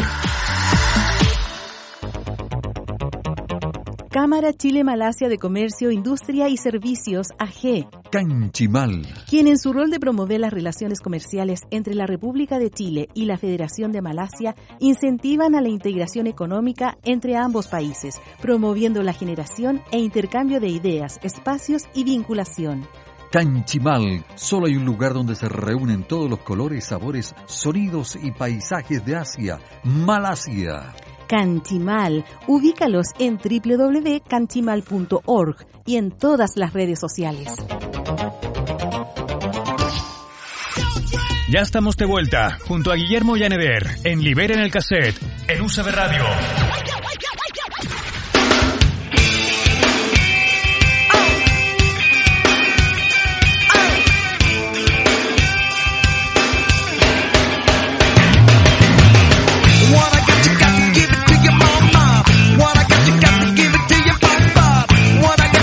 S13: Cámara Chile-Malasia de Comercio, Industria y Servicios, A G.
S14: Canchimal.
S13: Quien en su rol de promover las relaciones comerciales entre la República de Chile y la Federación de Malasia, incentivan a la integración económica entre ambos países, promoviendo la generación e intercambio de ideas, espacios y vinculación.
S14: Canchimal, solo hay un lugar donde se reúnen todos los colores, sabores, sonidos y paisajes de Asia, Malasia.
S13: Canchimal, ubícalos en doble u doble u doble u punto canchimal punto org y en todas las redes sociales.
S5: Ya estamos de vuelta, junto a Guillermo Yaneder, en Libera en el Cassette, en U C B Radio.
S8: What I got, you got to give it to your mama. What I got, you got to give it to your papa. What I got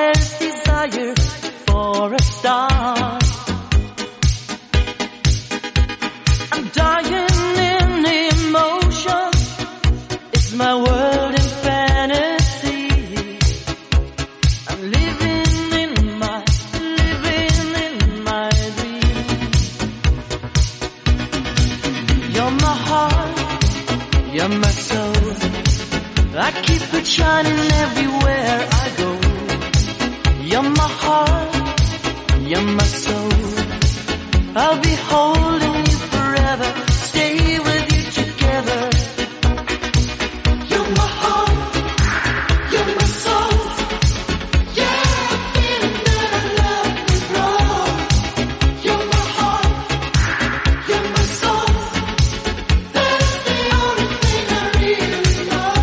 S8: keep it shining everywhere I go. You're my heart, you're my soul. I'll be holding you forever, stay with you together. You're my heart, you're my soul. Yeah, I'm feeling that I love you wrong. You're my heart, you're my soul. That's the only thing I really know.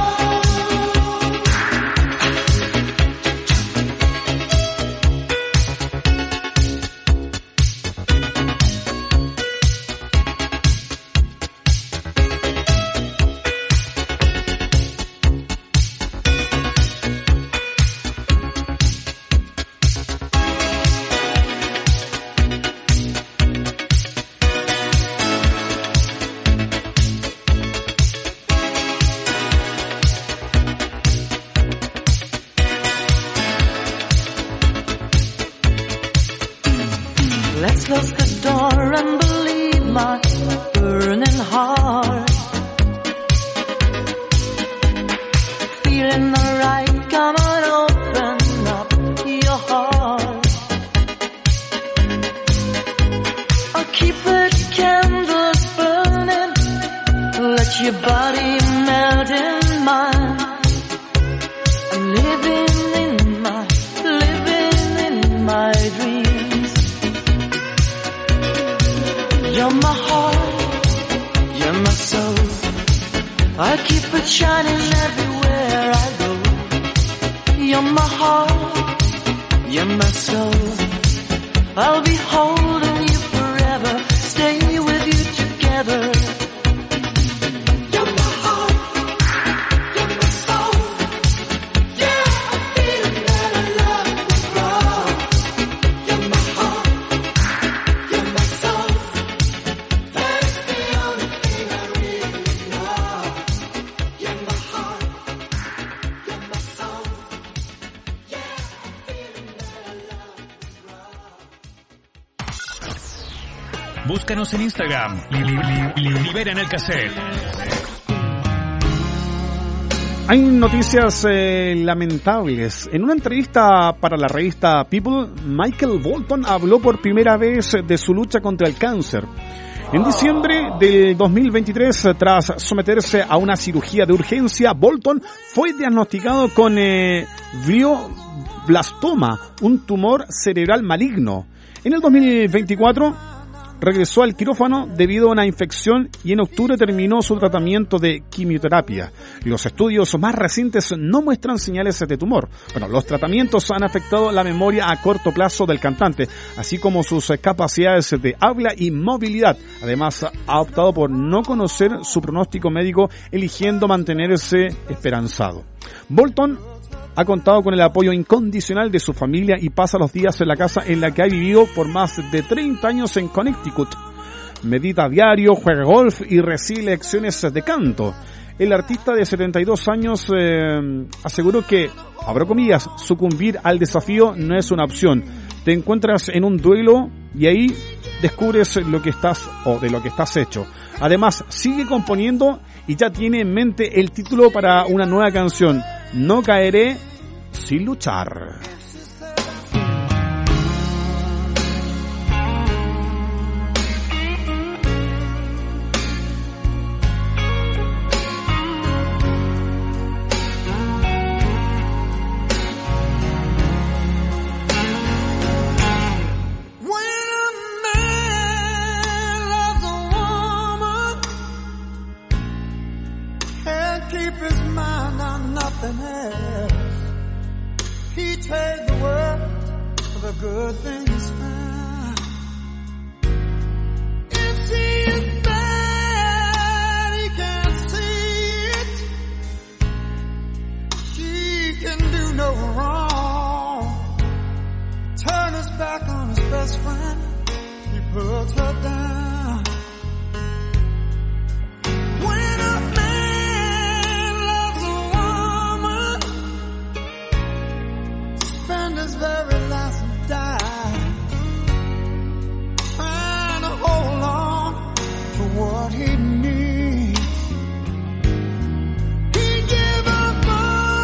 S8: Let's close the door and believe my burning heart. Feeling alright, come on, open up your heart. I'll keep the candles burning, let your body melt in mine. I'm living in my, living in my dreams. You're my heart, you're my soul. I keep it shining everywhere I go. You're my heart, you're my soul. I'll be holding you forever, stay with you together. You're my heart, you're my soul. Yeah, I'm feeling that I love you wrong. You're my heart, you're my soul. That's the only thing I really know. You're my heart, you're my soul. Yeah, I'm feeling that I love you wrong.
S5: Búscanos en Instagram. Li- li- li- li- Libera en el cassette.
S2: Hay noticias eh, lamentables. En una entrevista para la revista People, Michael Bolton habló por primera vez de su lucha contra el cáncer. En diciembre del dos mil veintitrés, tras someterse a una cirugía de urgencia, Bolton fue diagnosticado con eh, glioblastoma, un tumor cerebral maligno. En el dos mil veinticuatro regresó al quirófano debido a una infección y en octubre terminó su tratamiento de quimioterapia. Los estudios más recientes no muestran señales de tumor. Bueno, los tratamientos han afectado la memoria a corto plazo del cantante, así como sus capacidades de habla y movilidad. Además, ha optado por no conocer su pronóstico médico, eligiendo mantenerse esperanzado. Bolton ha contado con el apoyo incondicional de su familia y pasa los días en la casa en la que ha vivido por más de treinta años en Connecticut. Medita a diario, juega golf y recibe lecciones de canto. El artista de setenta y dos años eh, aseguró que, abro comillas, sucumbir al desafío no es una opción. Te encuentras en un duelo y ahí descubres lo que estás o de lo que estás hecho. Además, sigue componiendo y ya tiene en mente el título para una nueva canción. No caeré sin luchar.
S8: Good things found. If she is bad, he can't see it. She can do no wrong. Turn his back on his best friend, he puts her down. When a man loves a woman, spend his very last die, trying to hold on to what he needs. He gave up on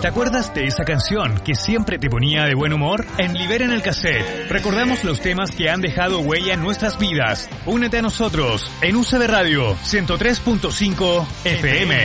S5: ¿Te acuerdas de esa canción que siempre te ponía de buen humor? En Liberen el Cassette recordamos los temas que han dejado huella en nuestras vidas. Únete a nosotros en U C B Radio ciento tres punto cinco F M.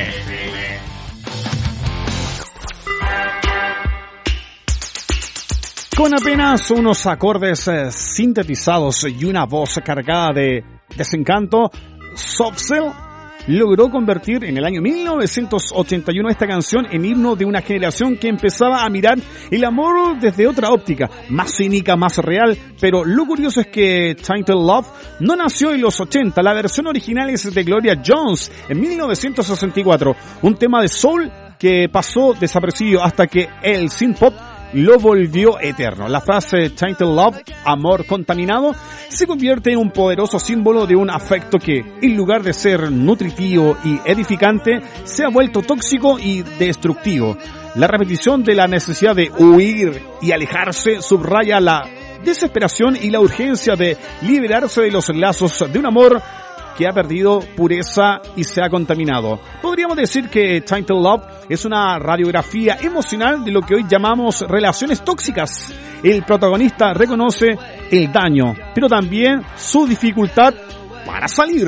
S2: Con apenas unos acordes eh, sintetizados y una voz cargada de desencanto, Soft Cell logró convertir en el año mil novecientos ochenta y uno esta canción en himno de una generación que empezaba a mirar el amor desde otra óptica, más cínica, más real. Pero lo curioso es que Tainted Love no nació en los ochenta, la versión original es de Gloria Jones en mil novecientos sesenta y cuatro, un tema de soul que pasó desapercibido hasta que el synth pop lo volvió eterno. La frase Tainted Love, amor contaminado, se convierte en un poderoso símbolo de un afecto que, en lugar de ser nutritivo y edificante, se ha vuelto tóxico y destructivo. La repetición de la necesidad de huir y alejarse subraya la desesperación y la urgencia de liberarse de los lazos de un amor que ha perdido pureza y se ha contaminado. Podríamos decir que Tainted Love es una radiografía emocional de lo que hoy llamamos relaciones tóxicas. El protagonista reconoce el daño, pero también su dificultad para salir.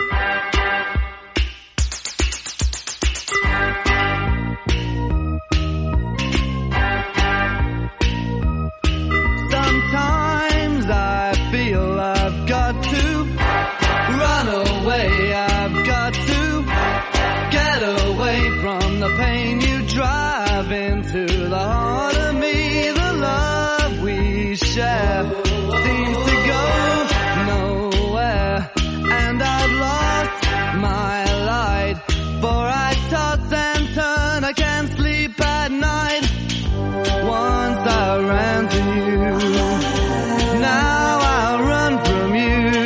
S8: Sometimes I feel I've got to run away, I've got to get away from the pain you drive into the heart of me. The love we share seems to go nowhere, and I've lost my light, for I toss and turn, I can't sleep at night. Once I ran to you, now I run from you.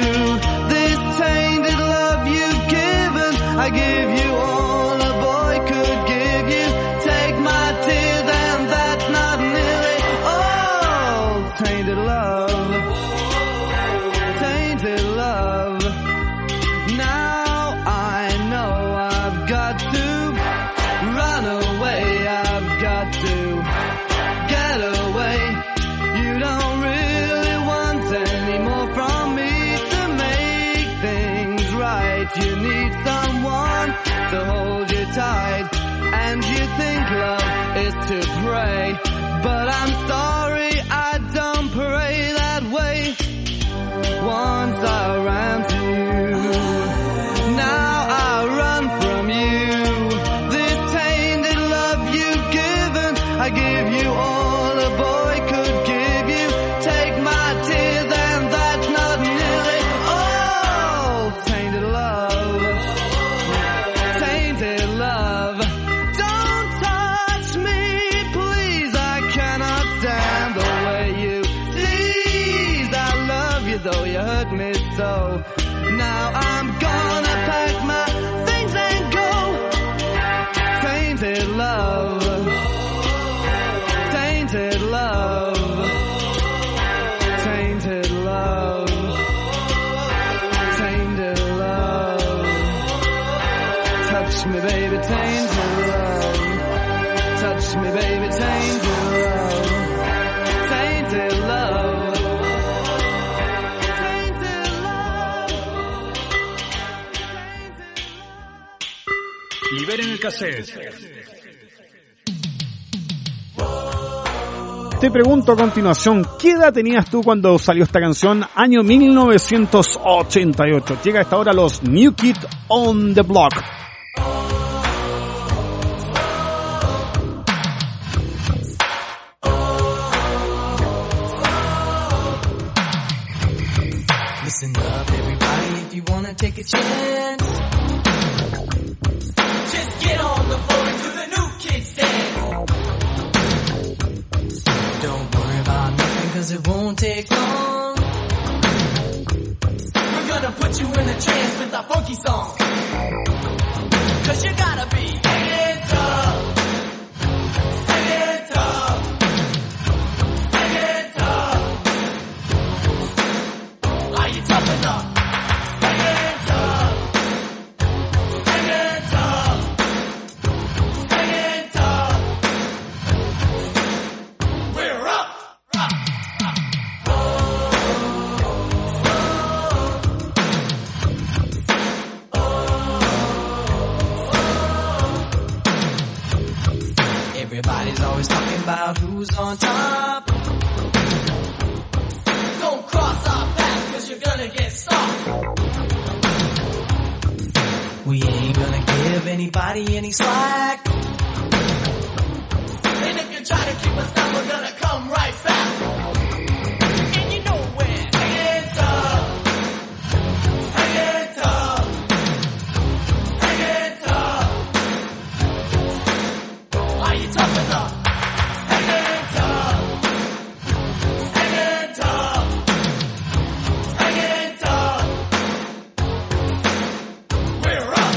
S8: I give you all a boy could give you. Take my tears and that's not nearly all. Tainted love, tainted love. Now I know I've got to run away, I've got to get away. You don't really want any more from me to make things right. You need someone to hold you tight, and you think love is to pray, but I'm sorry, I don't pray that way. Once I ran to you, now I run from you. This tainted love you've given, I give you all a boy could give you. Take my tears and that's not nearly all. Tainted love, tainted love. Don't touch me, please, I cannot stand the way you tease. I love you though you hurt me so. Now I'm gonna pack my things and go. Tainted love, tainted love, tainted love, tainted love. Touch me, baby, tainted love. Touch me, baby, tainted love. Tainted love. Tainted love.
S5: Liberen el cassette.
S2: Te pregunto a continuación, ¿qué edad tenías tú cuando salió esta canción? Año mil novecientos ochenta y ocho. Llega a esta hora los New Kids on the Block.
S4: Listen up, everybody, if you wanna take a chance, just get on the floor into the New Kids stand. Don't worry about nothing, cause it won't take long. We're gonna put you in a trance with our funky song. Cause you gotta be hanging tough, hanging tough, hanging tough. Are you tough enough? Hanging tough, hanging tough, hanging tough. you're gonna get stopped. We ain't gonna give anybody any slack. And if you try to keep us down, we're gonna come right back. And you know where. Hang it up. Hang it up. Hang it up. Are you tough enough? Hang it up. Hang it up. Hang it up. We're up.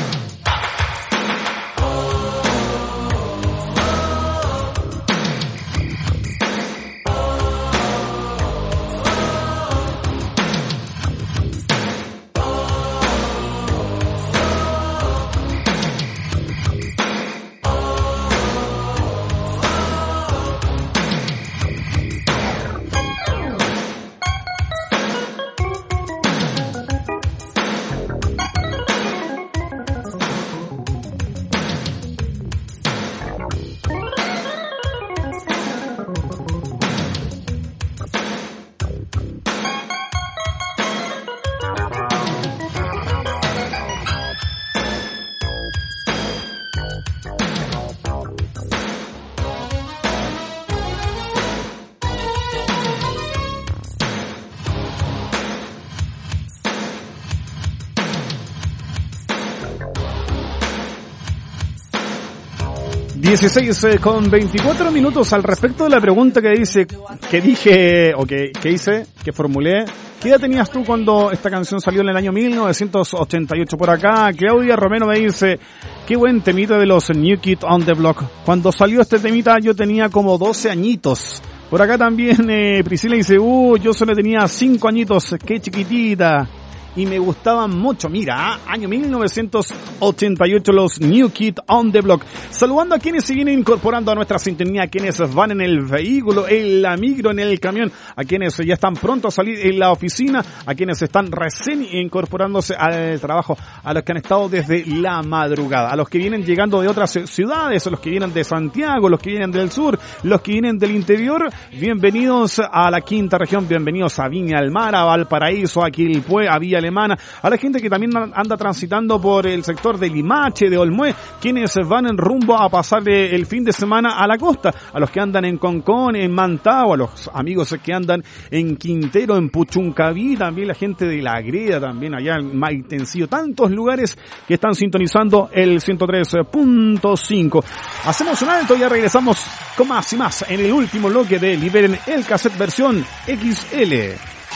S2: dieciséis eh, con veinticuatro minutos al respecto de la pregunta que dice, que dije, o que, que hice, que formulé. ¿Qué edad tenías tú cuando esta canción salió en el año mil novecientos ochenta y ocho? Por acá, Claudia Romero me dice, qué buen temita de los New Kids on the Block. Cuando salió este temita yo tenía como doce añitos. Por acá también eh, Priscila dice, uh, yo solo tenía cinco añitos, qué chiquitita. Y me gustaban mucho, mira, año mil novecientos ochenta y ocho, los New Kids on the Block. Saludando a quienes se vienen incorporando a nuestra sintonía, a quienes van en el vehículo, en la micro, en el camión, a quienes ya están pronto a salir en la oficina, a quienes están recién incorporándose al trabajo, a los que han estado desde la madrugada, a los que vienen llegando de otras ciudades, a los que vienen de Santiago, los que vienen del sur, los que vienen del interior. Bienvenidos a la quinta región, bienvenidos a Viña del Mar, a Valparaíso, a Quilpué, a Villa Alemana, a la gente que también anda transitando por el sector de Limache, de Olmué, quienes van en rumbo a pasar el fin de semana a la costa, a los que andan en Concón, en Mantao, a los amigos que andan en Quintero, en Puchuncaví, también la gente de La Greda, también allá en Maitencillo, tantos lugares que están sintonizando el ciento tres punto cinco. Hacemos un alto y ya regresamos con más y más en el último bloque de Liberen el Cassette versión equis ele.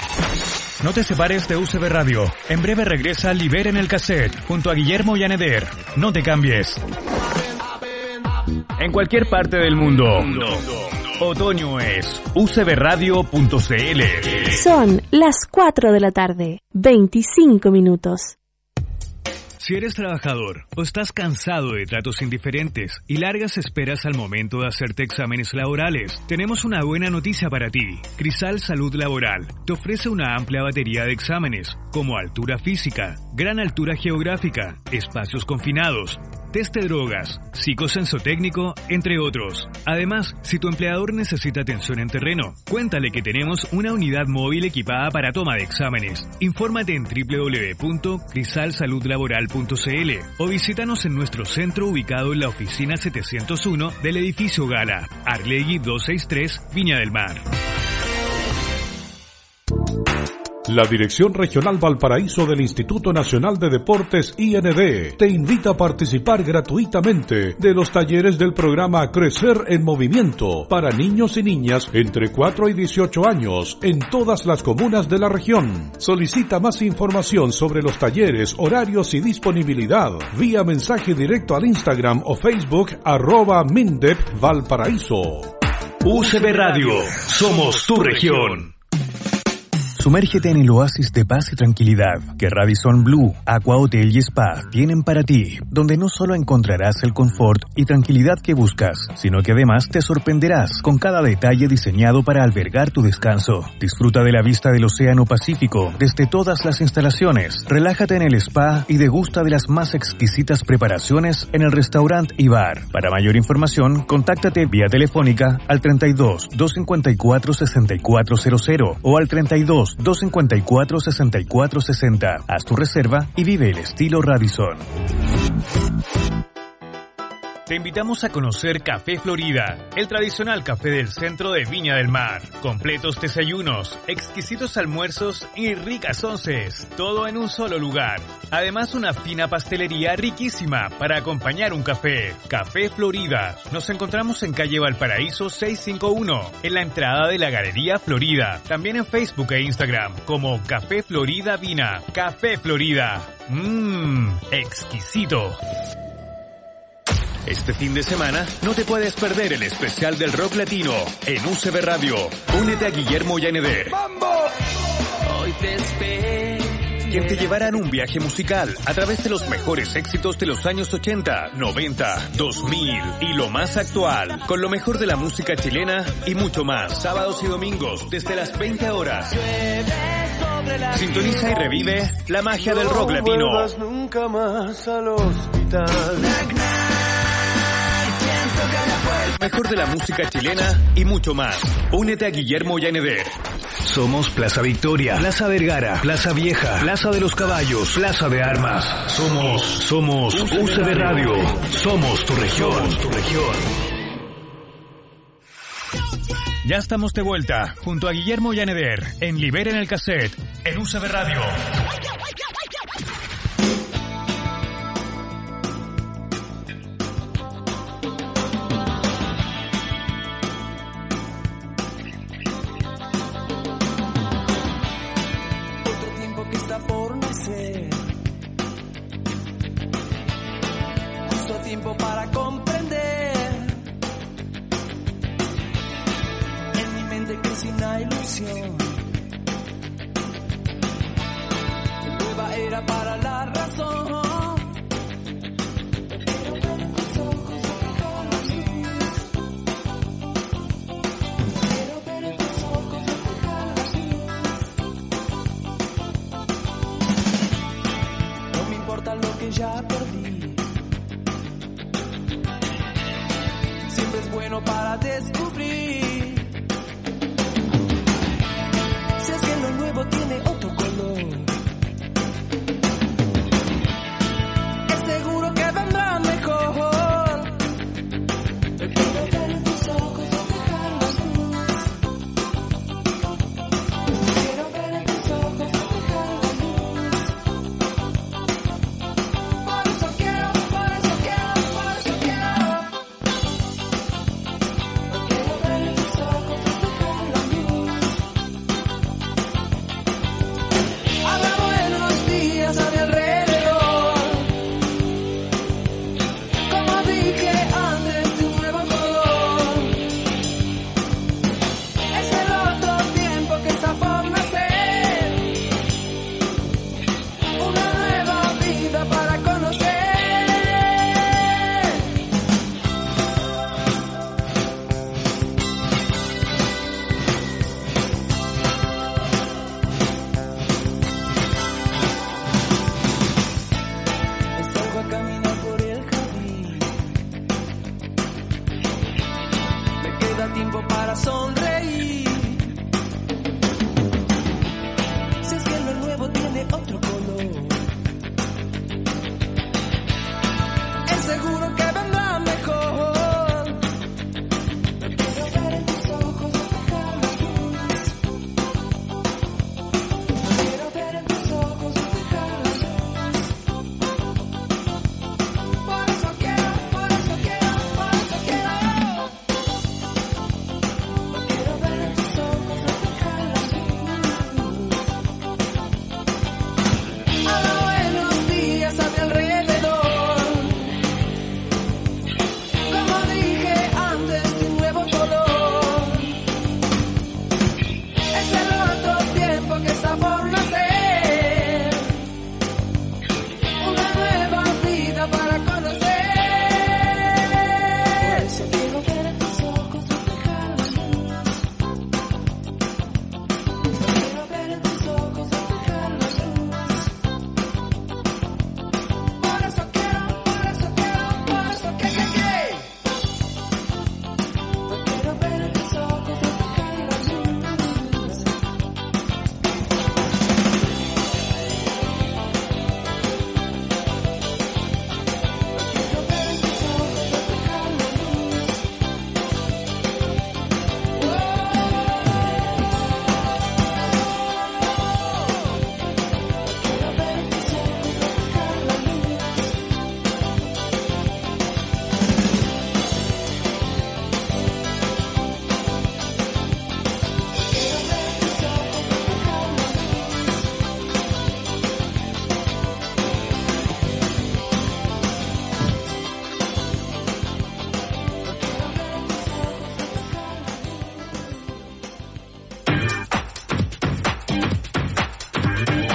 S5: No te separes de U C B Radio. En breve regresa Liberen el Cassette junto a Guillermo Yaneder. No te cambies. En cualquier parte del mundo, otoño es u c b radio punto c l.
S6: Son las cuatro de la tarde, veinticinco minutos.
S5: Si eres trabajador o estás cansado de tratos indiferentes y largas esperas al momento de hacerte exámenes laborales, tenemos una buena noticia para ti. Crisal Salud Laboral te ofrece una amplia batería de exámenes, como altura física, gran altura geográfica, espacios confinados, test de drogas, psicosensotécnico, entre otros. Además, si tu empleador necesita atención en terreno, cuéntale que tenemos una unidad móvil equipada para toma de exámenes. Infórmate en doble u doble u doble u punto crisal salud laboral punto c l o visítanos en nuestro centro ubicado en la oficina setecientos uno del edificio Gala, Arlegui doscientos sesenta y tres, Viña del Mar.
S1: La Dirección Regional Valparaíso del Instituto Nacional de Deportes I N D te invita a participar gratuitamente de los talleres del programa Crecer en Movimiento para niños y niñas entre cuatro y dieciocho años en todas las comunas de la región. Solicita más información sobre los talleres, horarios y disponibilidad vía mensaje directo al Instagram o Facebook arroba Mindep Valparaíso.
S5: U C B Radio, somos tu región. Sumérgete en el oasis de paz y tranquilidad que Radisson Blu, Aqua Hotel y Spa tienen para ti, donde no solo encontrarás el confort y tranquilidad que buscas, sino que además te sorprenderás con cada detalle diseñado para albergar tu descanso. Disfruta de la vista del Océano Pacífico desde todas las instalaciones, relájate en el spa y degusta de las más exquisitas preparaciones en el restaurante y bar. Para mayor información, contáctate vía telefónica al treinta y dos, doscientos cincuenta y cuatro, sesenta y cuatro cero cero o al treinta y dos, dos, dos cinco cuatro, seis cuatro seis cero. Haz tu reserva y vive el estilo Radisson. Te invitamos a conocer Café Florida, el tradicional café del centro de Viña del Mar. Completos desayunos, exquisitos almuerzos y ricas onces, todo en un solo lugar. Además, una fina pastelería riquísima para acompañar un café. Café Florida. Nos encontramos en calle Valparaíso seiscientos cincuenta y uno, en la entrada de la Galería Florida. También en Facebook e Instagram como Café Florida Vina. Café Florida. Mmm, exquisito. Este fin de semana no te puedes perder el especial del rock latino en U C B Radio. Únete a Guillermo Yaneder,
S4: Hoy te espero.
S5: quien te llevará en un viaje musical a través de los mejores éxitos de los años ochenta, noventa, dos mil y lo más actual, con lo mejor de la música chilena y mucho más. Sábados y domingos desde las veinte horas. Sintoniza y revive la magia del rock latino.
S4: No vuelvas nunca más al hospital.
S5: Mejor de la música chilena y mucho más. Únete a Guillermo Yaneder.
S7: Somos Plaza Victoria, Plaza Vergara, Plaza Vieja, Plaza de los Caballos, Plaza de Armas. Somos, somos U C B Radio. Somos tu región, tu región.
S5: Ya estamos de vuelta junto a Guillermo Yaneder en Liberen el Cassette en U C B Radio.
S4: Tiempo para comprender. En mi mente crece una ilusión. Nueva era para la razón. Pero para tus ojos apagar la luz. Pero para tus ojos apagar la luz. No me importa lo que ya perdí. Es bueno para descubrir si es que lo nuevo tiene otro color. Es seguro que vendrá mejor. Quiero ver en tus ojos reflejar la luz. Quiero ver en tus ojos reflejar la luz. Por eso quiero, por eso quiero, por eso quiero. Quiero ver en tus ojos reflejar la luz.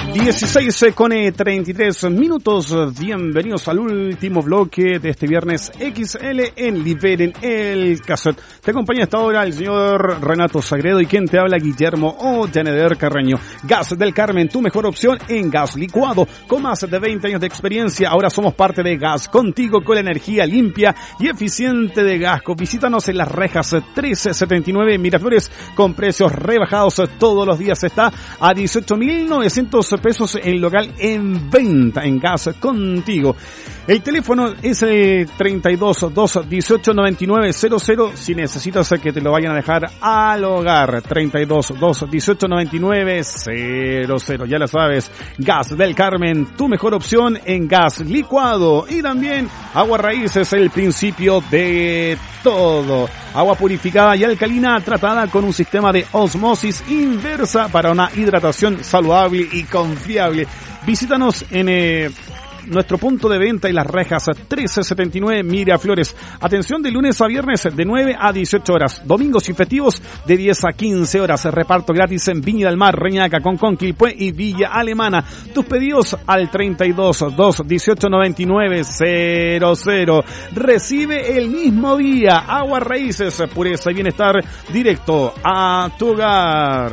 S2: dieciséis con treinta y tres minutos. Bienvenidos al último bloque de este viernes X L en Liberen el Cassette. Te acompaña hasta ahora el señor Renato Sagredo y quien te habla, Guillermo Ollaneder Carreño. Gas del Carmen, tu mejor opción en gas licuado. Con más de veinte años de experiencia, ahora somos parte de Gas Contigo, con la energía limpia y eficiente de Gasco. Visítanos en Las Rejas trece setenta y nueve Miraflores, con precios rebajados todos los días. Está a dieciocho mil novecientos pesos el local en venta en Gas Contigo. El teléfono es el treinta y dos, dos dieciocho, noventa y nueve cero cero si necesitas que te lo vayan a dejar al hogar. treinta y dos, dos dieciocho, noventa y nueve cero cero. Ya lo sabes, Gas del Carmen, tu mejor opción en gas licuado. Y también Agua Raíces, el principio de todo. Agua purificada y alcalina tratada con un sistema de osmosis inversa para una hidratación saludable y confiable. Visítanos en eh, nuestro punto de venta en Las Rejas trece setenta y nueve Miraflores. Atención de lunes a viernes de nueve a dieciocho horas. Domingos y festivos de diez a quince horas. Reparto gratis en Viña del Mar, Reñaca, Concón, Quilpué y Villa Alemana. Tus pedidos al treinta y dos, dos dieciocho, noventa y nueve cero cero. Recibe el mismo día. Agua Raíces, pureza y bienestar directo a tu hogar.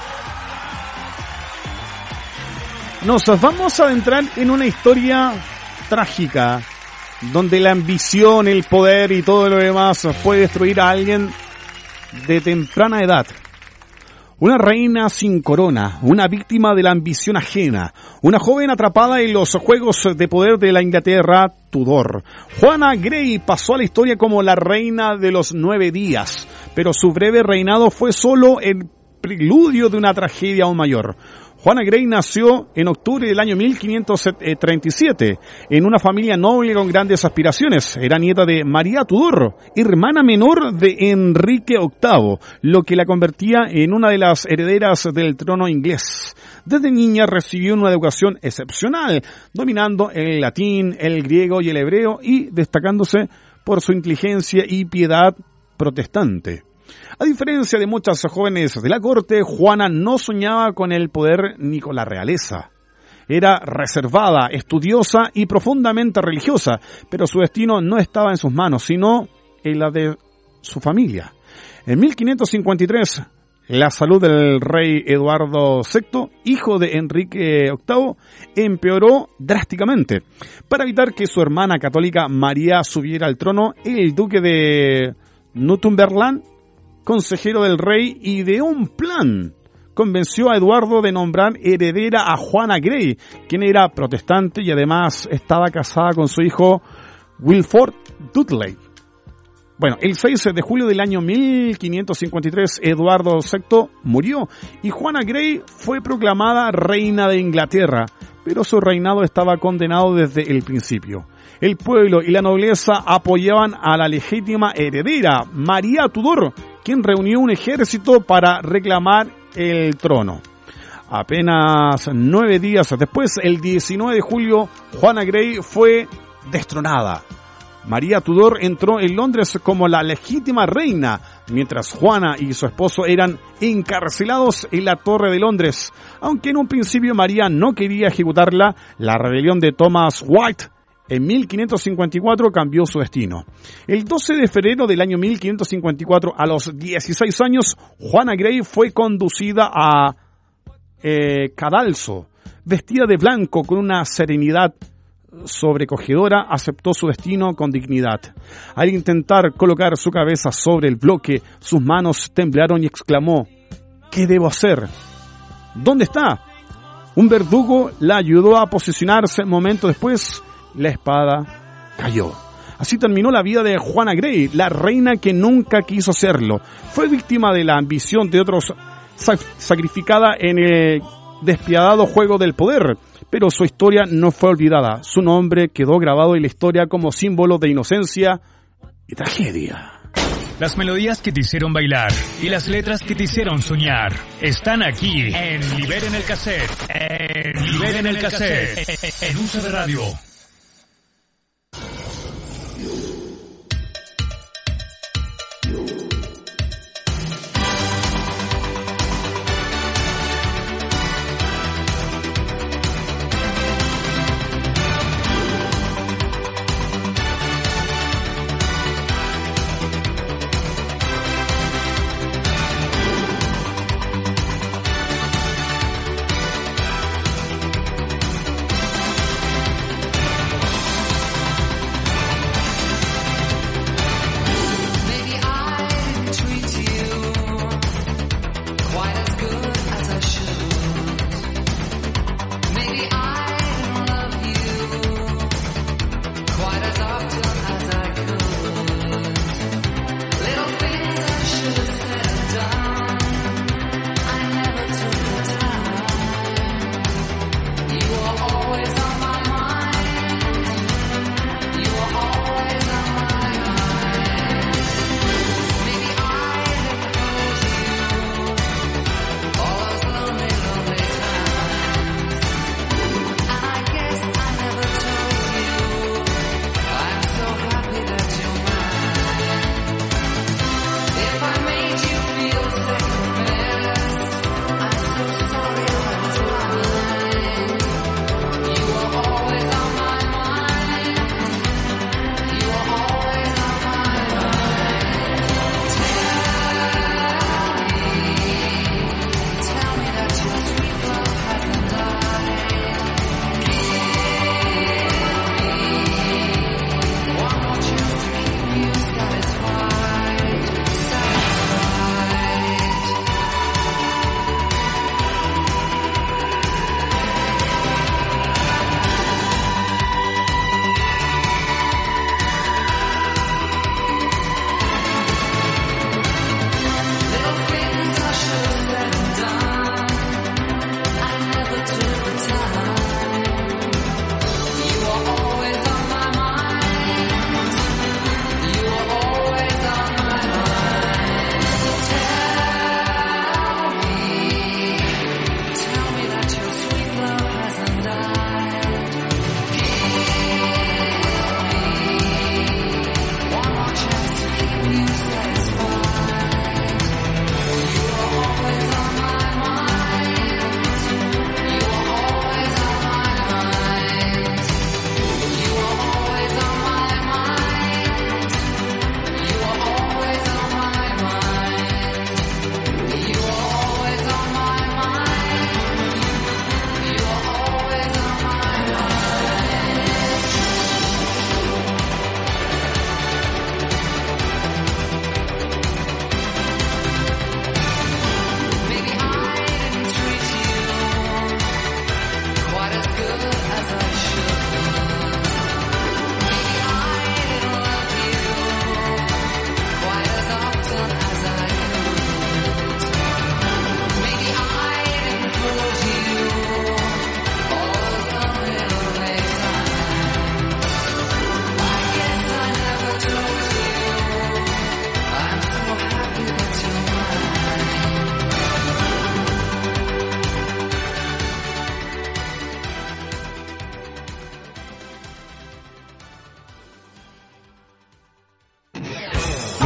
S2: Nos vamos a adentrar en una historia trágica, donde la ambición, el poder y todo lo demás puede destruir a alguien de temprana edad. Una reina sin corona, una víctima de la ambición ajena, una joven atrapada en los juegos de poder de la Inglaterra Tudor. Juana Grey pasó a la historia como la reina de los nueve días, pero su breve reinado fue solo el preludio de una tragedia aún mayor. Juana Grey nació en octubre del año mil quinientos treinta y siete en una familia noble con grandes aspiraciones. Era nieta de María Tudor, hermana menor de Enrique octavo, lo que la convertía en una de las herederas del trono inglés. Desde niña recibió una educación excepcional, dominando el latín, el griego y el hebreo y destacándose por su inteligencia y piedad protestante. A diferencia de muchas jóvenes de la corte, Juana no soñaba con el poder ni con la realeza. Era reservada, estudiosa y profundamente religiosa, pero su destino no estaba en sus manos, sino en la de su familia. En mil quinientos cincuenta y tres, la salud del rey Eduardo sexto, hijo de Enrique octavo, empeoró drásticamente. Para evitar que su hermana católica María subiera al trono, el duque de Northumberland, consejero del rey, ideó un plan. Convenció a Eduardo de nombrar heredera a Juana Grey, quien era protestante y además estaba casada con su hijo Wilford Dudley. Bueno, el seis de julio del año mil quinientos cincuenta y tres, Eduardo sexto murió y Juana Grey fue proclamada reina de Inglaterra, pero su reinado estaba condenado desde el principio. El pueblo y la nobleza apoyaban a la legítima heredera, María Tudor, quien reunió un ejército para reclamar el trono. Apenas nueve días después, el diecinueve de julio, Juana Grey fue destronada. María Tudor entró en Londres como la legítima reina, mientras Juana y su esposo eran encarcelados en la Torre de Londres. Aunque en un principio María no quería ejecutarla, la rebelión de Thomas White en mil quinientos cincuenta y cuatro cambió su destino. El doce de febrero del año mil quinientos cincuenta y cuatro, a los dieciséis años, Juana Grey fue conducida a eh, Cadalso. Vestida de blanco con una serenidad sobrecogedora, aceptó su destino con dignidad. Al intentar colocar su cabeza sobre el bloque, sus manos temblaron y exclamó: ¿qué debo hacer? ¿Dónde está? Un verdugo la ayudó a posicionarse. Momento después, la espada cayó. Así terminó la vida de Juana Grey, la reina que nunca quiso serlo. Fue víctima de la ambición de otros, sacrificada en el despiadado juego del poder. Pero su historia no fue olvidada. Su nombre quedó grabado en la historia como símbolo de inocencia y tragedia.
S5: Las melodías que te hicieron bailar y las letras que te hicieron soñar están aquí en Liberen el Cassette. En Liberen el Cassette. En U C B Radio.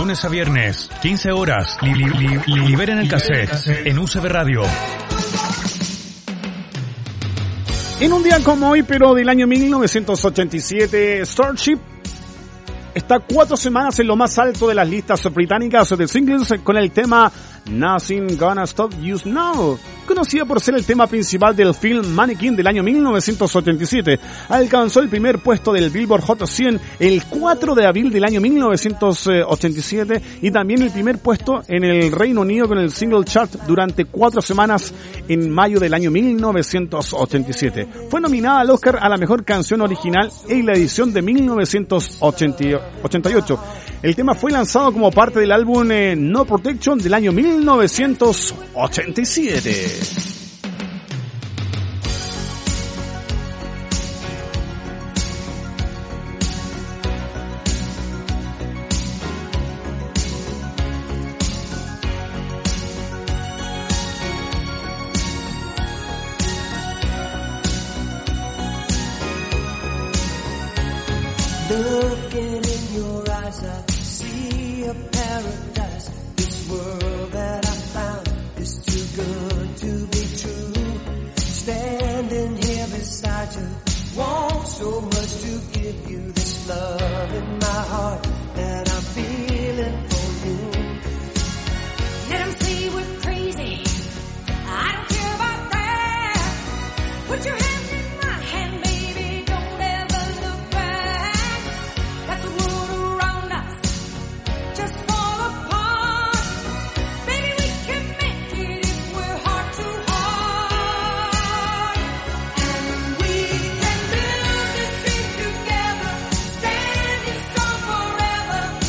S5: Lunes a viernes, quince horas. Li- li- li- liberen el cassette en U C B Radio.
S2: En un día como hoy, pero del año mil novecientos ochenta y siete, Starship está cuatro semanas en lo más alto de las listas británicas de singles con el tema Nothing Gonna Stop You Now, conocida por ser el tema principal del film Mannequin del año mil novecientos ochenta y siete. Alcanzó el primer puesto del Billboard Hot cien el cuatro de abril del año mil novecientos ochenta y siete y también el primer puesto en el Reino Unido con el single chart durante cuatro semanas en mayo del año mil novecientos ochenta y siete. Fue nominada al Oscar a la mejor canción original en la edición de mil novecientos ochenta y ocho. El tema fue lanzado como parte del álbum eh, No Protection del año mil novecientos ochenta y siete.
S4: Looking in your eyes, I see a paradise. This world that I found is too good to be true. Standing here beside you, want so much to give you this love in my heart that I'm feeling for you.
S15: Let 'em say we're crazy. I don't care about that. Put your hand in my hand, baby. Don't ever look back. Let the world around us just fall apart. Baby, we can make it if we're heart to heart. And we can build this dream together, standing strong forever.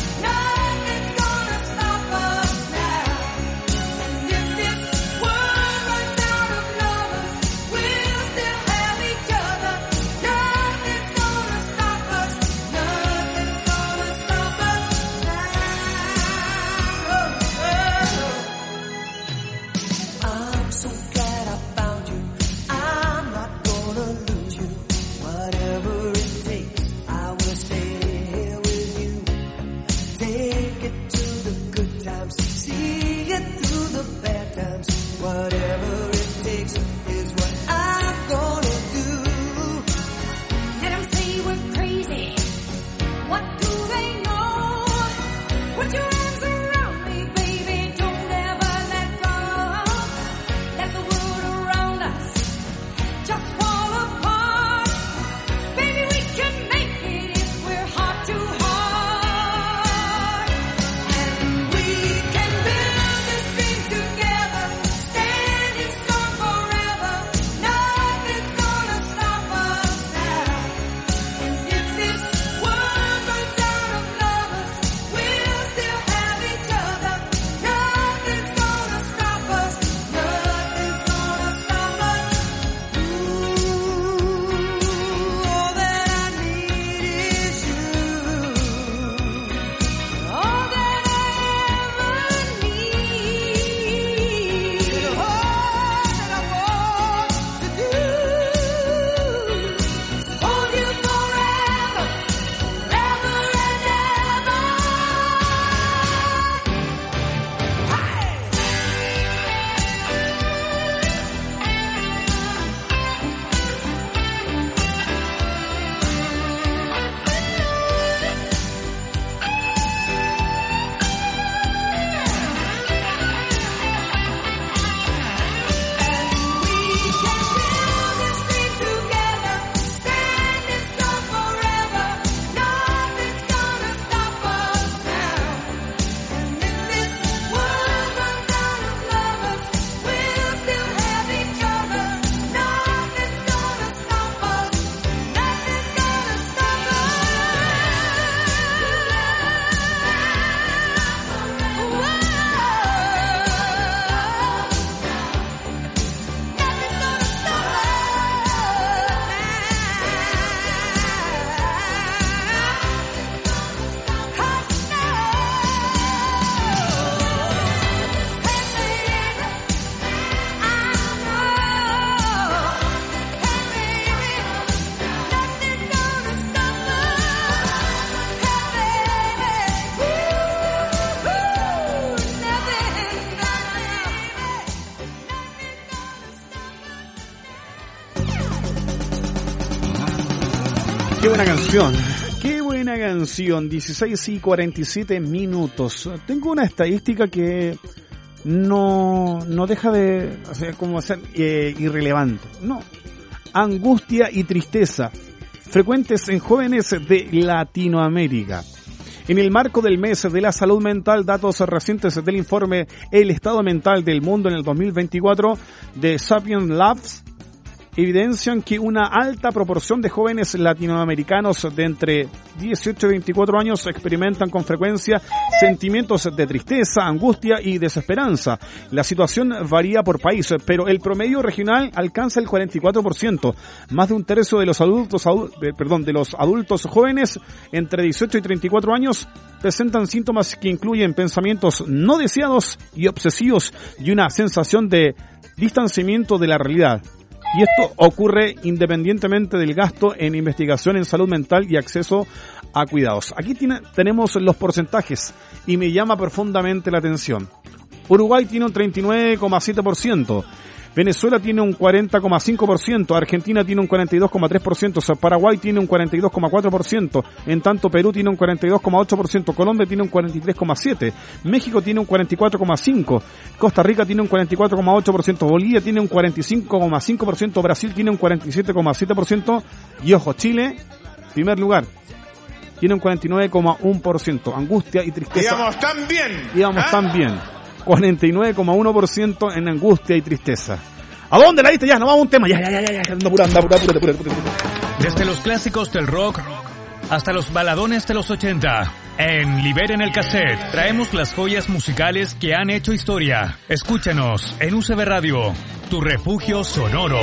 S2: Qué buena canción. Qué buena canción. dieciséis y cuarenta y siete minutos. Tengo una estadística que no, no deja de, o sea, como ser eh, irrelevante. No. Angustia y tristeza, frecuentes en jóvenes de Latinoamérica. En el marco del mes de la salud mental, datos recientes del informe El Estado Mental del Mundo en el dos mil veinticuatro de Sapient Labs evidencian que una alta proporción de jóvenes latinoamericanos de entre dieciocho y veinticuatro años experimentan con frecuencia sentimientos de tristeza, angustia y desesperanza. La situación varía por país, pero el promedio regional alcanza el cuarenta y cuatro por ciento. Más de un tercio de los adultos, adu- eh, perdón, de los adultos jóvenes entre dieciocho y treinta y cuatro años presentan síntomas que incluyen pensamientos no deseados y obsesivos y una sensación de distanciamiento de la realidad. Y esto ocurre independientemente del gasto en investigación en salud mental y acceso a cuidados. Aquí tiene, tenemos los porcentajes y me llama profundamente la atención. Uruguay tiene un treinta y nueve coma siete por ciento. Venezuela tiene un cuarenta coma cinco por ciento, Argentina tiene un cuarenta y dos coma tres por ciento, Paraguay tiene un cuarenta y dos coma cuatro por ciento, en tanto Perú tiene un cuarenta y dos coma ocho por ciento, Colombia tiene un cuarenta y tres coma siete por ciento, México tiene un cuarenta y cuatro coma cinco por ciento, Costa Rica tiene un cuarenta y cuatro coma ocho por ciento, Bolivia tiene un cuarenta y cinco coma cinco por ciento, Brasil tiene un cuarenta y siete coma siete por ciento y ojo, Chile, primer lugar, tiene un cuarenta y nueve coma uno por ciento. Angustia y tristeza.
S16: Íbamos tan bien.
S2: Íbamos
S16: ¿eh?
S2: tan bien. cuarenta y nueve coma uno por ciento en angustia y tristeza. ¿A dónde la diste? Ya, nos vamos a un tema. Ya, ya, ya, ya, ya. Anda, apura, anda, apura, apura, apura, apura.
S5: Desde los clásicos del rock hasta los baladones de los ochenta. En Liberen el Cassette traemos las joyas musicales que han hecho historia. Escúchanos en U C B Radio, tu refugio sonoro.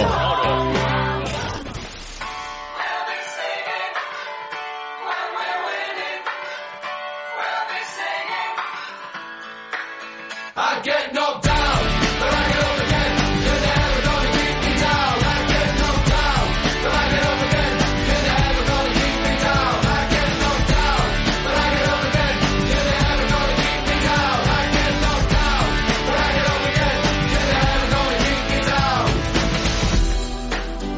S4: I get knocked down, but I get up again. You're never gonna keep me down. I get knocked down, but I get up again. You're never gonna keep me down. I get knocked down, but I get up again. You're never gonna keep me down. I get knocked down, but I get up again. You're never gonna keep me down.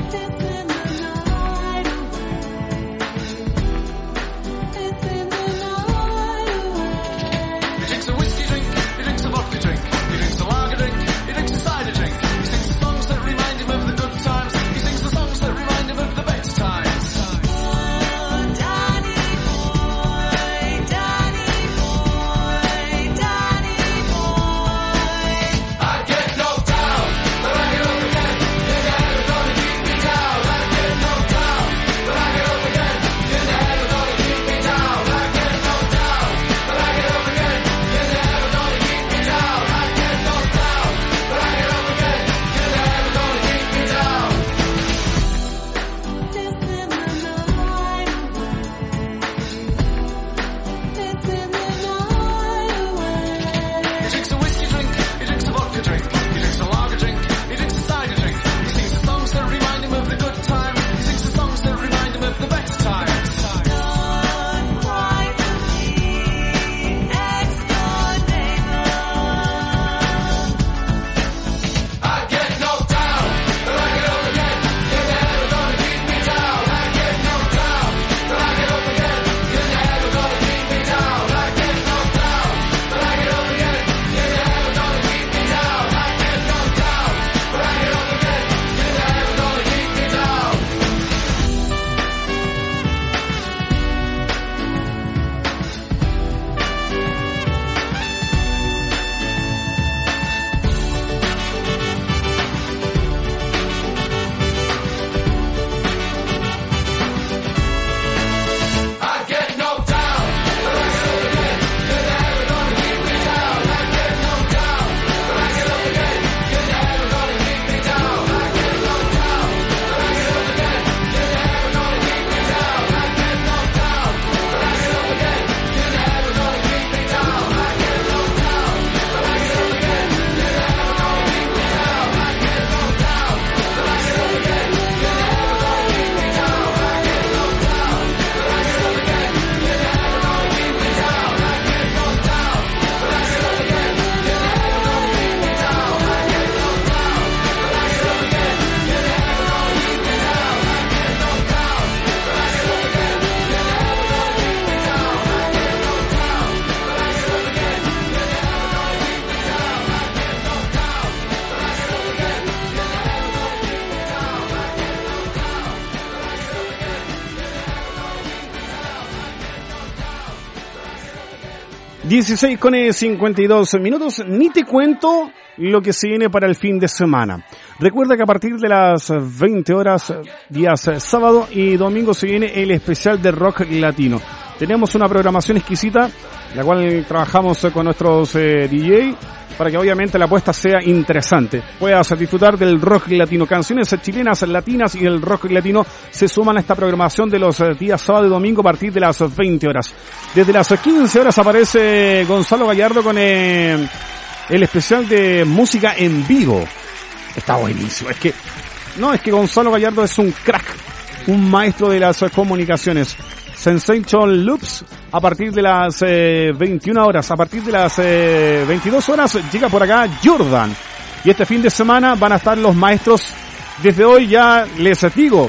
S2: dieciséis con cincuenta y dos minutos, ni te cuento lo que se viene para el fin de semana. Recuerda que a partir de las veinte horas, días sábado y domingo, se viene el especial de rock latino. Tenemos una programación exquisita, la cual trabajamos con nuestros eh, D J, para que obviamente la apuesta sea interesante. Puedas disfrutar del rock latino. Canciones chilenas, latinas y el rock latino se suman a esta programación de los días sábado y domingo a partir de las veinte horas. Desde las quince horas aparece Gonzalo Gallardo con eh, el especial de música en vivo. Está buenísimo. Es que, no, es que Gonzalo Gallardo es un crack, un maestro de las comunicaciones. Sensation Loops a partir de las eh, veintiuna horas, a partir de las eh, veintidós horas llega por acá Jordan. Y este fin de semana van a estar los maestros. Desde hoy ya les digo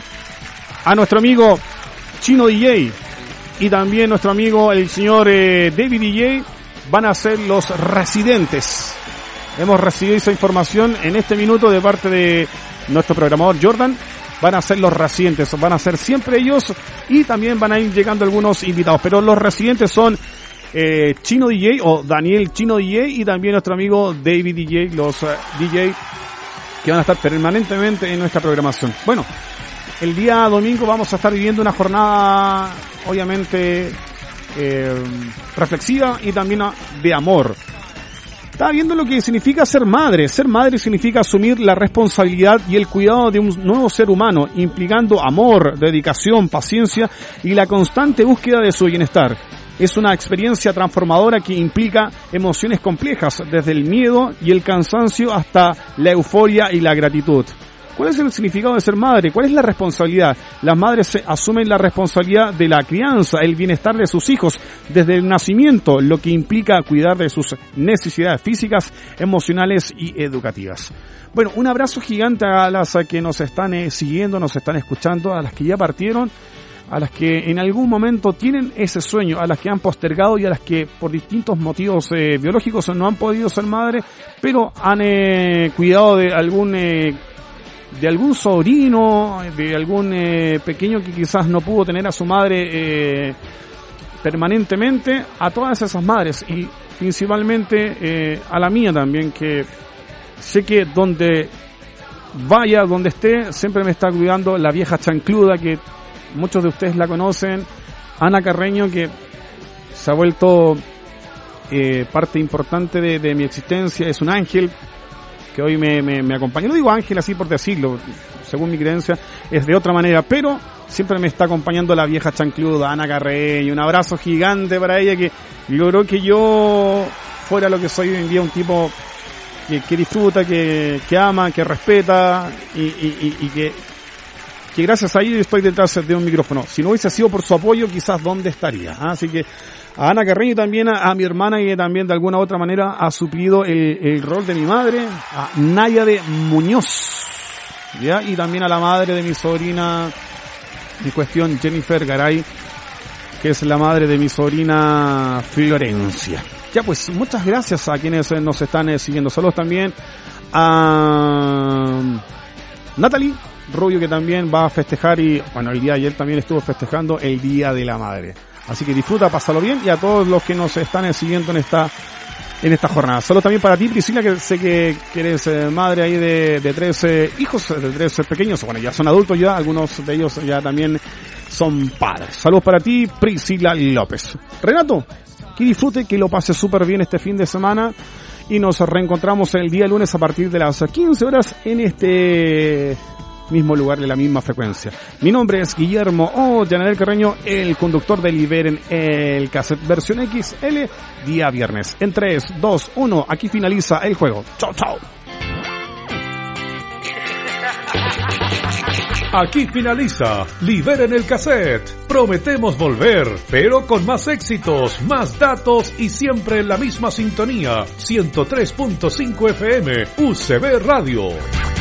S2: a nuestro amigo Chino D J y también nuestro amigo el señor eh, David D J van a ser los residentes. Hemos recibido esa información en este minuto de parte de nuestro programador Jordan. Van a ser los residentes, van a ser siempre ellos y también van a ir llegando algunos invitados. Pero los residentes son eh, Chino D J o Daniel Chino D J y también nuestro amigo David D J, los uh, D J que van a estar permanentemente en nuestra programación. Bueno, el día domingo vamos a estar viviendo una jornada obviamente eh, reflexiva y también de amor. Estaba viendo lo que significa ser madre. Ser madre significa asumir la responsabilidad y el cuidado de un nuevo ser humano, implicando amor, dedicación, paciencia y la constante búsqueda de su bienestar. Es una experiencia transformadora que implica emociones complejas, desde el miedo y el cansancio hasta la euforia y la gratitud. ¿Cuál es el significado de ser madre? ¿Cuál es la responsabilidad? Las madres asumen la responsabilidad de la crianza, el bienestar de sus hijos desde el nacimiento, lo que implica cuidar de sus necesidades físicas, emocionales y educativas. Bueno, un abrazo gigante a las que nos están eh, siguiendo, nos están escuchando, a las que ya partieron, a las que en algún momento tienen ese sueño, a las que han postergado y a las que por distintos motivos eh, biológicos no han podido ser madres, pero han eh, cuidado de algún... Eh, de algún sobrino, de algún eh, pequeño que quizás no pudo tener a su madre eh, permanentemente, a todas esas madres y principalmente eh, a la mía también, que sé que donde vaya, donde esté, siempre me está cuidando la vieja chancluda, que muchos de ustedes la conocen, Ana Carreño, que se ha vuelto eh, parte importante de, de mi existencia, es un ángel que hoy me, me, me acompaña. No digo ángel así por decirlo, según mi creencia, es de otra manera, pero siempre me está acompañando la vieja chancluda, Ana Carreño. Un abrazo gigante para ella, que logró que yo fuera lo que soy hoy en día, un tipo que, que disfruta, que, que ama, que respeta y, y, y, y que, que gracias a ella estoy detrás de un micrófono. Si no hubiese sido por su apoyo, quizás dónde estaría. ¿Ah? Así que a Ana Carreño y también a, a mi hermana, que también de alguna u otra manera ha suplido el, el rol de mi madre, a Naya de Muñoz, ¿ya? Y también a la madre de mi sobrina en cuestión, Jennifer Garay, que es la madre de mi sobrina Florencia. Ya pues, muchas gracias a quienes nos están eh, siguiendo. Saludos también a Natalie Rubio, que también va a festejar y, bueno, el día de ayer también estuvo festejando el Día de la Madre. Así que disfruta, pásalo bien, y a todos los que nos están siguiendo en esta en esta jornada. Solo también para ti, Priscila, que sé que, que eres eh, madre ahí de, de tres eh, hijos, de tres eh, pequeños. Bueno, ya son adultos ya, algunos de ellos ya también son padres. Saludos para ti, Priscila López. Renato, que disfrute, que lo pase súper bien este fin de semana. Y nos reencontramos el día lunes a partir de las quince horas en este mismo lugar, de la misma frecuencia. Mi nombre es Guillermo O. Yanel Carreño, el conductor de Liberen el Cassette versión X L, día viernes. En tres, dos, uno, aquí finaliza el juego. Chao, chao.
S1: Aquí finaliza Liberen el Cassette. Prometemos volver, pero con más éxitos, más datos y siempre en la misma sintonía. ciento tres punto cinco F M, U C B Radio.